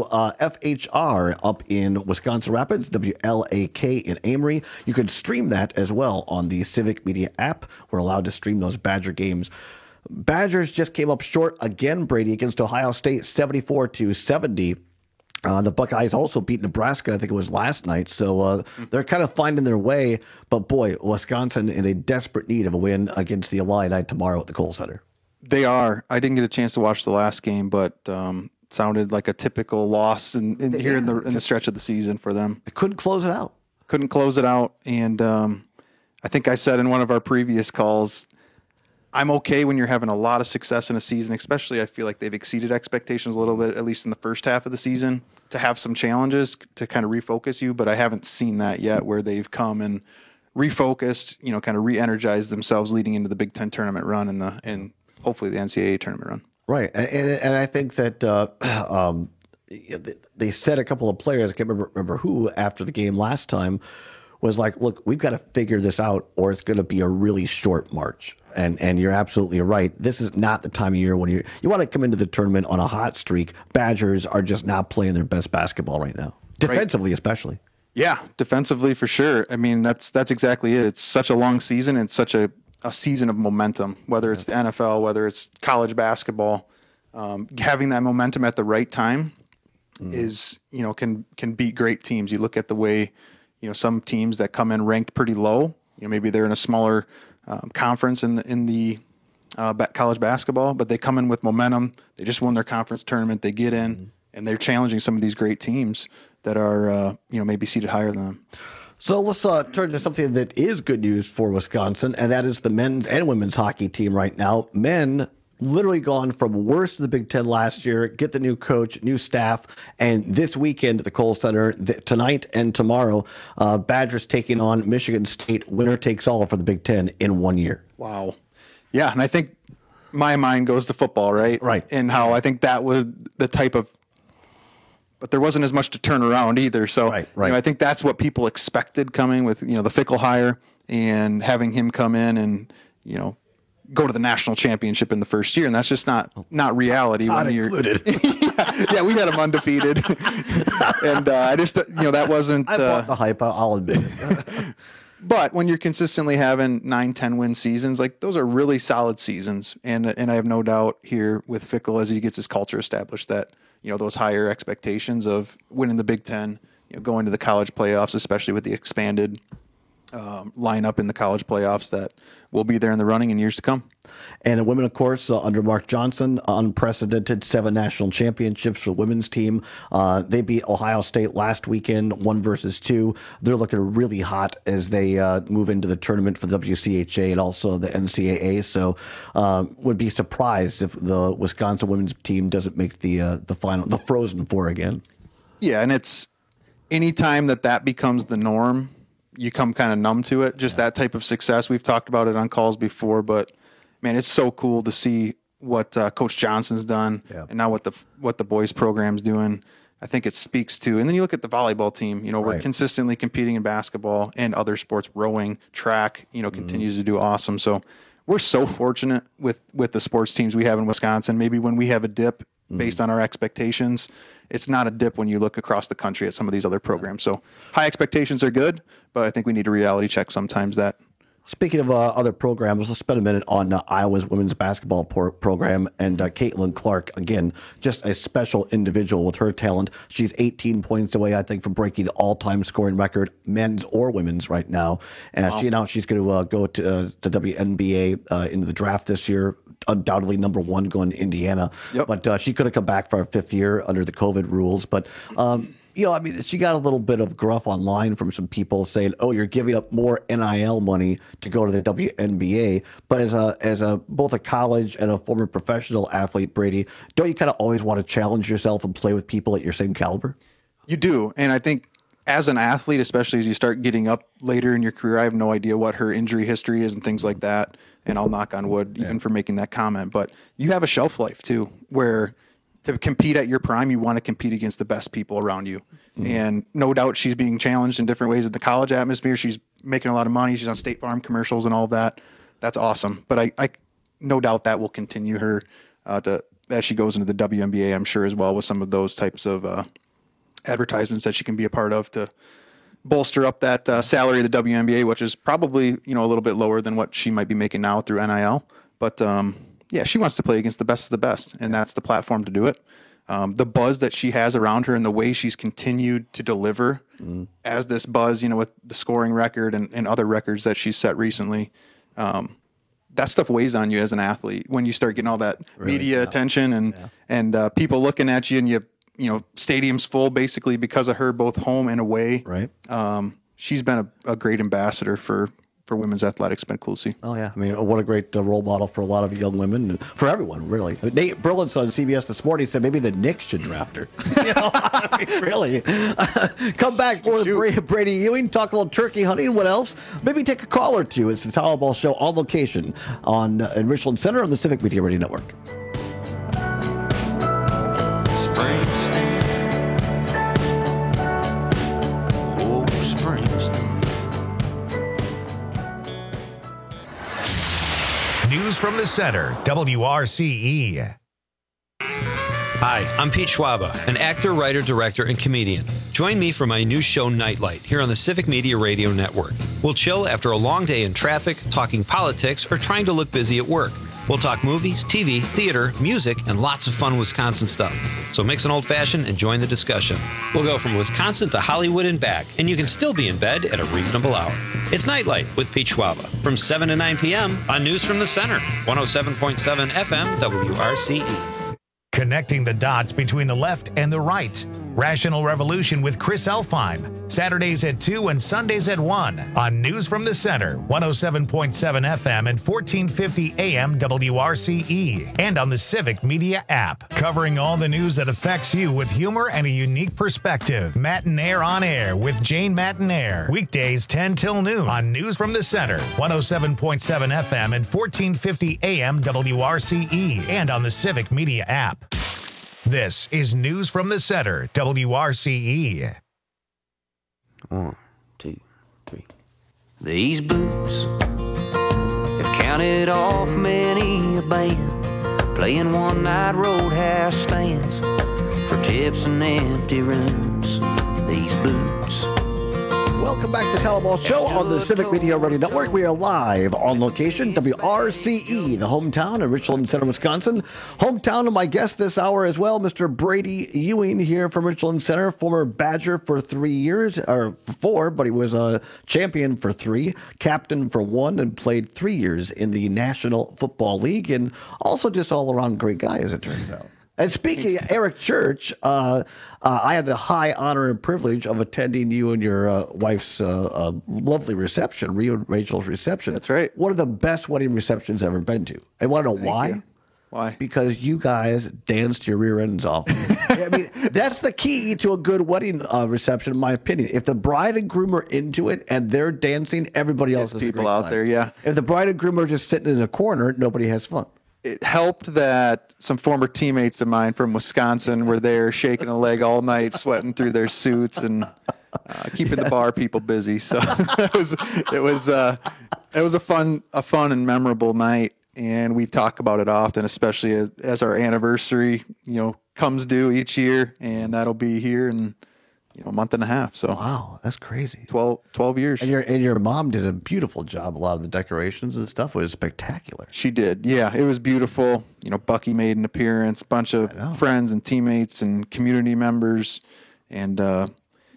WFHR up in Wisconsin Rapids, WLAK in Amory. You can stream that as well on the Civic Media app. We're allowed to stream those Badger games. Badgers just came up short again, Brady, against Ohio State, 74-70. The Buckeyes also beat Nebraska, I think it was last night. So they're kind of finding their way. But boy, Wisconsin in a desperate need of a win against the Illini tomorrow at the Kohl Center. They are. I didn't get a chance to watch the last game, but sounded like a typical loss in the stretch of the season for them. They couldn't close it out. And I think I said in one of our previous calls, I'm okay when you're having a lot of success in a season, especially I feel like they've exceeded expectations a little bit, at least in the first half of the season, to have some challenges to kind of refocus you. But I haven't seen that yet where they've come and refocused, kind of re-energized themselves leading into the Big Ten tournament run and hopefully the NCAA tournament run. Right. And I think that they said a couple of players, I can't remember who, after the game last time, was like, look, we've got to figure this out or it's going to be a really short march. And you're absolutely right. This is not the time of year when you want to come into the tournament on a hot streak. Badgers are just not playing their best basketball right now, defensively especially. Yeah, defensively for sure. I mean, that's exactly it. It's such a long season. It's such a season of momentum, whether it's the NFL, whether it's college basketball. Having that momentum at the right time is, can beat great teams. You look at the way, some teams that come in ranked pretty low, maybe they're in a smaller conference in the college basketball, but they come in with momentum. They just won their conference tournament. They get in and they're challenging some of these great teams that are, maybe seated higher than them. So let's turn to something that is good news for Wisconsin, and that is the men's and women's hockey team right now. Men literally gone from worst of the Big Ten last year, get the new coach, new staff, and this weekend at the Kohl Center, tonight and tomorrow, Badgers taking on Michigan State. Winner takes all for the Big Ten in 1 year. Wow. Yeah, and I think my mind goes to football, right? Right. And how I think that was the type of, but there wasn't as much to turn around either. So right. I think that's what people expected coming with, the Fickell hire and having him come in and, go to the national championship in the first year. And that's just not reality. Not when included. Yeah, we had him undefeated. And I just, that wasn't. I bought the hype, I'll admit it. But when you're consistently having 9-10 win seasons, like those are really solid seasons. And I have no doubt here with Fickell as he gets his culture established that, those higher expectations of winning the Big Ten, going to the college playoffs, especially with the expanded lineup in the college playoffs, that will be there in the running in years to come. And in women, of course, under Mark Johnson, unprecedented 7 national championships for the women's team. They beat Ohio State last weekend, 1-2. They're looking really hot as they move into the tournament for the WCHA and also the NCAA. So would be surprised if the Wisconsin women's team doesn't make the final, the Frozen Four again. Yeah, and it's anytime that becomes the norm, you come kind of numb to it. Just that type of success. We've talked about it on calls before, but man, it's so cool to see what Coach Johnson's done, and now what the boys program's doing. I think it speaks to. And then you look at the volleyball team. We're consistently competing in basketball and other sports. Rowing, track, continues to do awesome. So we're so fortunate with the sports teams we have in Wisconsin. Maybe when we have a dip based on our expectations, it's not a dip when you look across the country at some of these other programs. So high expectations are good, but I think we need to reality check sometimes that. Speaking of other programs, let's spend a minute on Iowa's women's basketball program and Caitlin Clark. Again, just a special individual with her talent. She's 18 points away, I think, from breaking the all-time scoring record, men's or women's right now. And she announced she's going to go to the WNBA into the draft this year. Undoubtedly number 1 going to Indiana. Yep. But she could have come back for a 5th year under the COVID rules. But she got a little bit of gruff online from some people saying, "Oh, you're giving up more NIL money to go to the WNBA." But as both a college and a former professional athlete, Brady, don't you kind of always want to challenge yourself and play with people at your same caliber? You do, and I think as an athlete, especially as you start getting up later in your career, I have no idea what her injury history is and things like that. And I'll knock on wood even for making that comment. But you have a shelf life too, where to compete at your prime, you want to compete against the best people around you. Mm-hmm. And no doubt she's being challenged in different ways in the college atmosphere. She's making a lot of money. She's on State Farm commercials and all of that. That's awesome. But I no doubt that will continue her as she goes into the WNBA, I'm sure, as well, with some of those types of advertisements that she can be a part of to bolster up that salary of the WNBA, which is probably, a little bit lower than what she might be making now through NIL. But she wants to play against the best of the best, and that's the platform to do it. The buzz that she has around her and the way she's continued to deliver as this buzz, with the scoring record and other records that she's set recently, that stuff weighs on you as an athlete when you start getting all that media attention and people looking at you, and you stadiums full basically because of her, both home and away. Right. She's been a great ambassador for women's athletics. It's been cool to see. Oh, yeah. I mean, what a great role model for a lot of young women and for everyone, really. Nate Burleson on CBS this morning said maybe the Knicks should draft her. Really. Come back more with Brady Ewing, talk a little turkey hunting. What else? Maybe take a call or two. It's the Tyler Ball Show on location in Richland Center on the Civic Media Radio Network. News from the center, WRCE. Hi, I'm Pete Schwaba, an actor, writer, director, and comedian. Join me for my new show, Nightlight, here on the Civic Media Radio Network. We'll chill after a long day in traffic, talking politics, or trying to look busy at work. We'll talk movies, TV, theater, music, and lots of fun Wisconsin stuff. So mix an old-fashioned and join the discussion. We'll go from Wisconsin to Hollywood and back, and you can still be in bed at a reasonable hour. It's Nightlight with Pete Schwaba from 7 to 9 p.m. on News from the Center, 107.7 FM WRCE. Connecting the dots between the left and the right. Rational Revolution with Chris Elfheim. Saturdays at 2 and Sundays at 1 on News from the Center, 107.7 FM and 1450 AM WRCE. And on the Civic Media app. Covering all the news that affects you with humor and a unique perspective. Matinaire on Air with Jane Matinaire. Weekdays 10 till noon on News from the Center, 107.7 FM and 1450 AM WRCE. And on the Civic Media app. This is News from the Center, WRCE. 1, 2, 3. These boots have counted off many a band, playing one-night roadhouse stands for tips and empty rooms. These boots. Welcome back to the Tal Ball Show on the Civic Media Radio Network. We are live on location, WRCE, the hometown of Richland Center, Wisconsin. Hometown of my guest this hour as well, Mr. Brady Ewing here from Richland Center, former Badger for 3 years, or 4, but he was a champion for 3, captain for 1, and played 3 years in the National Football League, and also just all-around great guy, as it turns out. And speaking of Eric Church, I had the high honor and privilege of attending you and your wife's lovely reception, Rachel's reception. That's right. One of the best wedding receptions I've ever been to. I want to know why. You. Why? Because you guys danced your rear ends off. I mean, that's the key to a good wedding reception, in my opinion. If the bride and groom are into it and they're dancing, everybody else has people out there, yeah. If the bride and groom are just sitting in a corner, nobody has fun. It helped that some former teammates of mine from Wisconsin were there shaking a leg all night, sweating through their suits and keeping the bar people busy. So it was a fun and memorable night. And we talk about it often, especially as our anniversary, comes due each year, and that'll be here in a month and a half. So wow, that's crazy. 12 years. And your mom did a beautiful job. A lot of the decorations and stuff was spectacular. She did. Yeah, it was beautiful. Bucky made an appearance, bunch of friends and teammates and community members, and a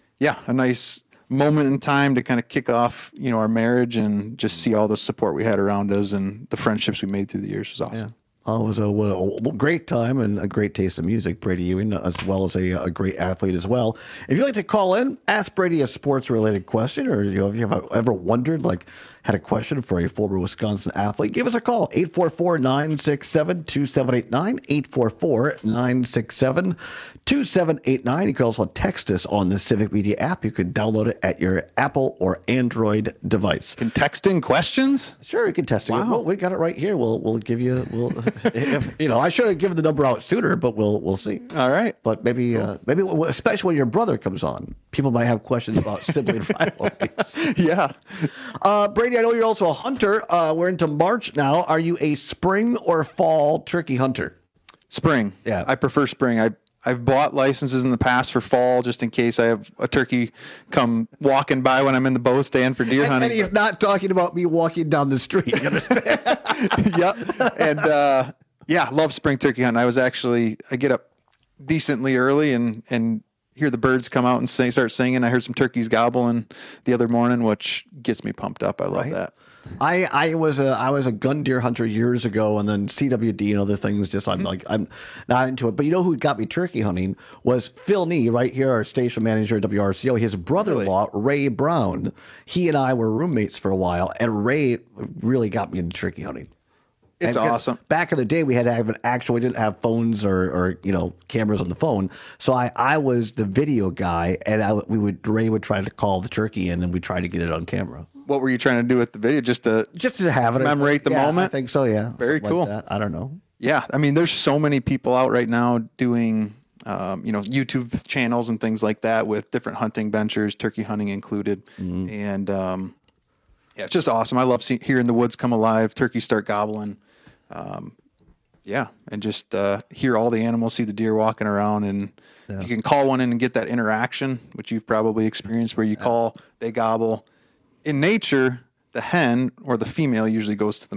nice moment in time to kind of kick off, our marriage and just see all the support we had around us and the friendships we made through the years was awesome. Yeah. Oh, it was a great time and a great taste of music, Brady Ewing, as well as a great athlete as well. If you'd like to call in, ask Brady a sports-related question, or if you have ever wondered, had a question for a former Wisconsin athlete, give us a call, 844-967-2789, 844-967-2789. You can also text us on the Civic Media app. You can download it at your Apple or Android device. Can text in questions? Sure, you can text it. Wow. Well, we got it right here. We'll give you. I should have given the number out sooner, but we'll see. All right, but maybe especially when your brother comes on, people might have questions about sibling rivalries. Yeah, Brady, I know you're also a hunter. We're into March now. Are you a spring or fall turkey hunter? Spring. Yeah, I prefer spring. I've bought licenses in the past for fall just in case I have a turkey come walking by when I'm in the bow stand for deer hunting. And he's not talking about me walking down the street. You understand? Yep. And love spring turkey hunting. I get up decently early and hear the birds come out and start singing. I heard some turkeys gobbling the other morning, which gets me pumped up. I love that. I was a gun deer hunter years ago, and then CWD and other things. I'm not into it. But you know who got me turkey hunting was Phil Nee, right here, our station manager at WRCO. His brother-in-law, Ray Brown. He and I were roommates for a while, and Ray really got me into turkey hunting. It's awesome. Back in the day, we had to have we didn't have phones or cameras on the phone. So I was the video guy, and Ray would try to call the turkey in, and we tried to get it on camera. What were you trying to do with the video? Just to have it, commemorate the moment? I think so. Yeah, very cool. Like I don't know. Yeah, I mean, there's so many people out right now doing YouTube channels and things like that with different hunting ventures, turkey hunting included, and it's just awesome. I love hearing the woods come alive, turkeys start gobbling. And just hear all the animals, see the deer walking around, and you can call one in and get that interaction, which you've probably experienced, where you call, they gobble. In nature, the hen or the female usually goes to the male.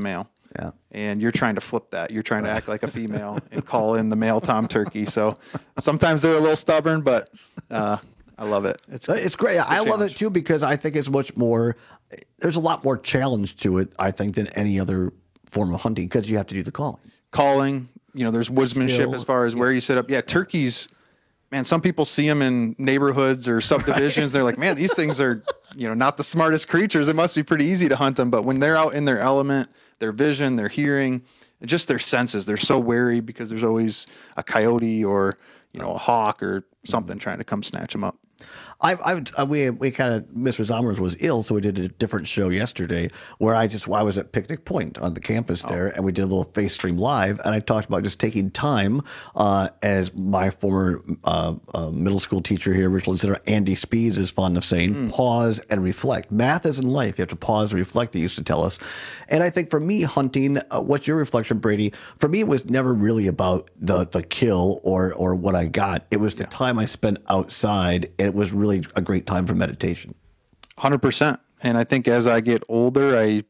Yeah. And you're trying to flip that. You're trying to act like a female and call in the male tom turkey. So sometimes they're a little stubborn, but I love it. It's great. I love it too because I think it's much more. There's a lot more challenge to it, I think, than any other form of hunting because you have to do the calling. There's woodsmanship as far as where you set up. Yeah, turkeys. Man, some people see them in neighborhoods or subdivisions. They're like, man, these things are, not the smartest creatures. It must be pretty easy to hunt them. But when they're out in their element, their vision, their hearing, just their senses, they're so wary because there's always a coyote or, a hawk or something trying to come snatch them up. We kind of, Mr. Zommers was ill, so we did a different show yesterday where I was at Picnic Point on the campus there, and we did a little face stream live, and I talked about just taking time, as my former middle school teacher here, Richland Center, Andy Speeds, is fond of saying, pause and reflect. Math is in life. You have to pause and reflect, he used to tell us. And I think for me, hunting, what's your reflection, Brady? For me, it was never really about the kill or what I got. It was the time I spent outside, and it was really a great time for meditation. 100%. And I think as I get older, I'm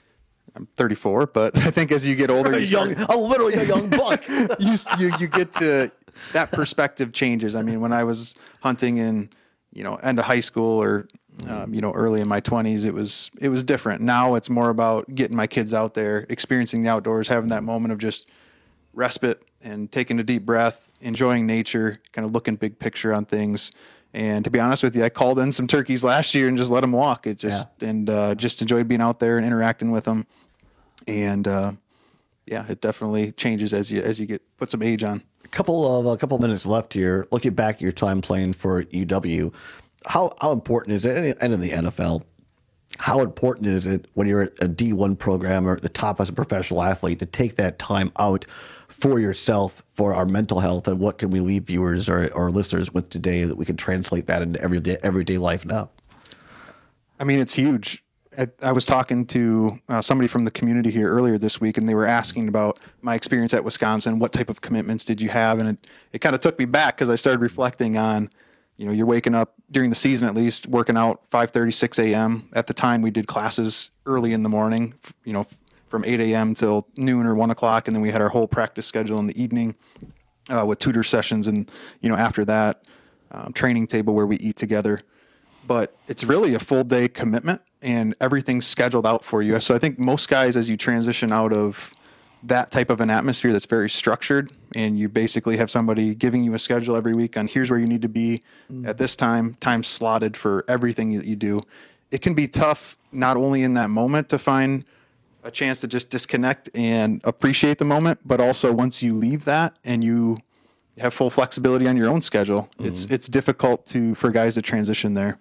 34, but I think as you get older, literally a young buck. you get to that perspective changes. I mean, when I was hunting in, end of high school or, early in my 20s, it was different. Now it's more about getting my kids out there, experiencing the outdoors, having that moment of just respite and taking a deep breath, enjoying nature, kind of looking big picture on things. And to be honest with you, I called in some turkeys last year and just let them walk. Just enjoyed being out there and interacting with them. And it definitely changes as you put some age on. A couple minutes left here. Looking back at your time playing for UW, how important is it, and in the NFL, how important is it when you're at a D1 program or at the top as a professional athlete to take that time out for yourself, for our mental health, and what can we leave viewers or listeners with today that we can translate that into everyday life now? I mean, it's huge. I was talking to somebody from the community here earlier this week, and they were asking about my experience at Wisconsin. What type of commitments did you have? And it kind of took me back because I started reflecting on, you're waking up during the season, at least working out 5:30, 6 a.m. At the time we did classes early in the morning, from 8 a.m. till noon or 1 o'clock. And then we had our whole practice schedule in the evening with tutor sessions. And, after that, training table where we eat together. But it's really a full day commitment and everything's scheduled out for you. So I think most guys, as you transition out of that type of an atmosphere that's very structured and you basically have somebody giving you a schedule every week on here's where you need to be at this time slotted for everything that you do. It can be tough, not only in that moment to find a chance to just disconnect and appreciate the moment, but also once you leave that and you have full flexibility on your own schedule, it's difficult for guys to transition there.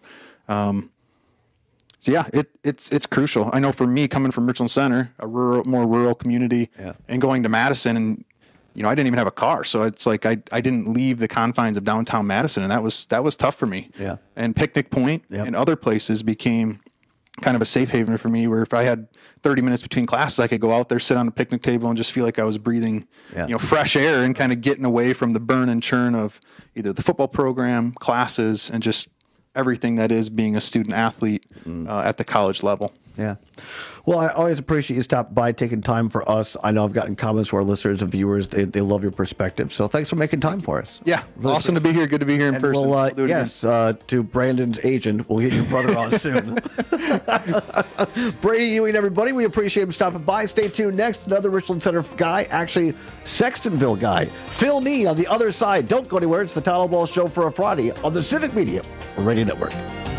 It's crucial. I know for me, coming from Richland Center, more rural community, and going to Madison, and I didn't even have a car, so it's like I didn't leave the confines of downtown Madison, and that was tough for me. Yeah. And Picnic Point and other places became kind of a safe haven for me, where if I had 30 minutes between classes, I could go out there, sit on a picnic table, and just feel like I was breathing, fresh air and kind of getting away from the burn and churn of either the football program, classes, and just everything that is being a student athlete at the college level. Yeah. Well, I always appreciate you stopping by, taking time for us. I know I've gotten comments from our listeners and viewers. They love your perspective. So thanks for making time for us. Yeah. Really awesome to be here. Good to be here in person. We'll, to Brandon's agent, we'll get your brother on soon. Brady Ewing, everybody. We appreciate him stopping by. Stay tuned. Next, another Richland Center guy, actually Sextonville guy, Phil Nee on the other side. Don't go anywhere. It's the Tyler Ball Show for a Friday on the Civic Media Radio Network.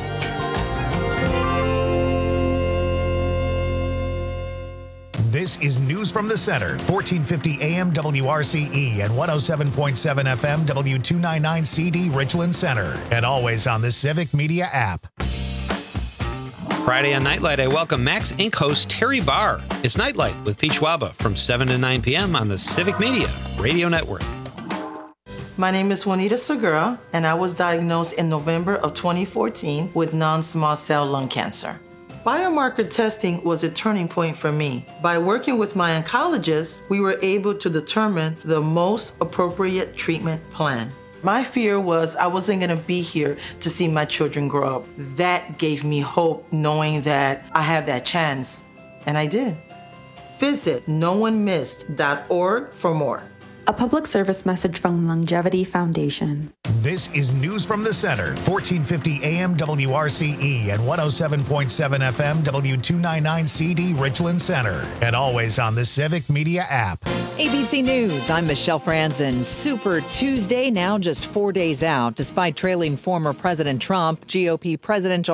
This is News from the Center, 1450 AM WRCE and 107.7 FM W299 CD Richland Center, and always on the Civic Media app. Friday on Nightlight, I welcome Max Inc. host Terry Barr. It's Nightlight with Pete Schwaba from 7 to 9 p.m. on the Civic Media Radio Network. My name is Juanita Segura, and I was diagnosed in November of 2014 with non-small cell lung cancer. Biomarker testing was a turning point for me. By working with my oncologist, we were able to determine the most appropriate treatment plan. My fear was I wasn't gonna be here to see my children grow up. That gave me hope, knowing that I have that chance, and I did. Visit noonemissed.org for more. A public service message from Longevity Foundation. This is News from the Center, 1450 AM WRCE and 107.7 FM W299CD Richland Center, and always on the Civic Media app. ABC News, I'm Michelle Franzen. Super Tuesday, now just 4 days out. Despite trailing former President Trump, GOP presidential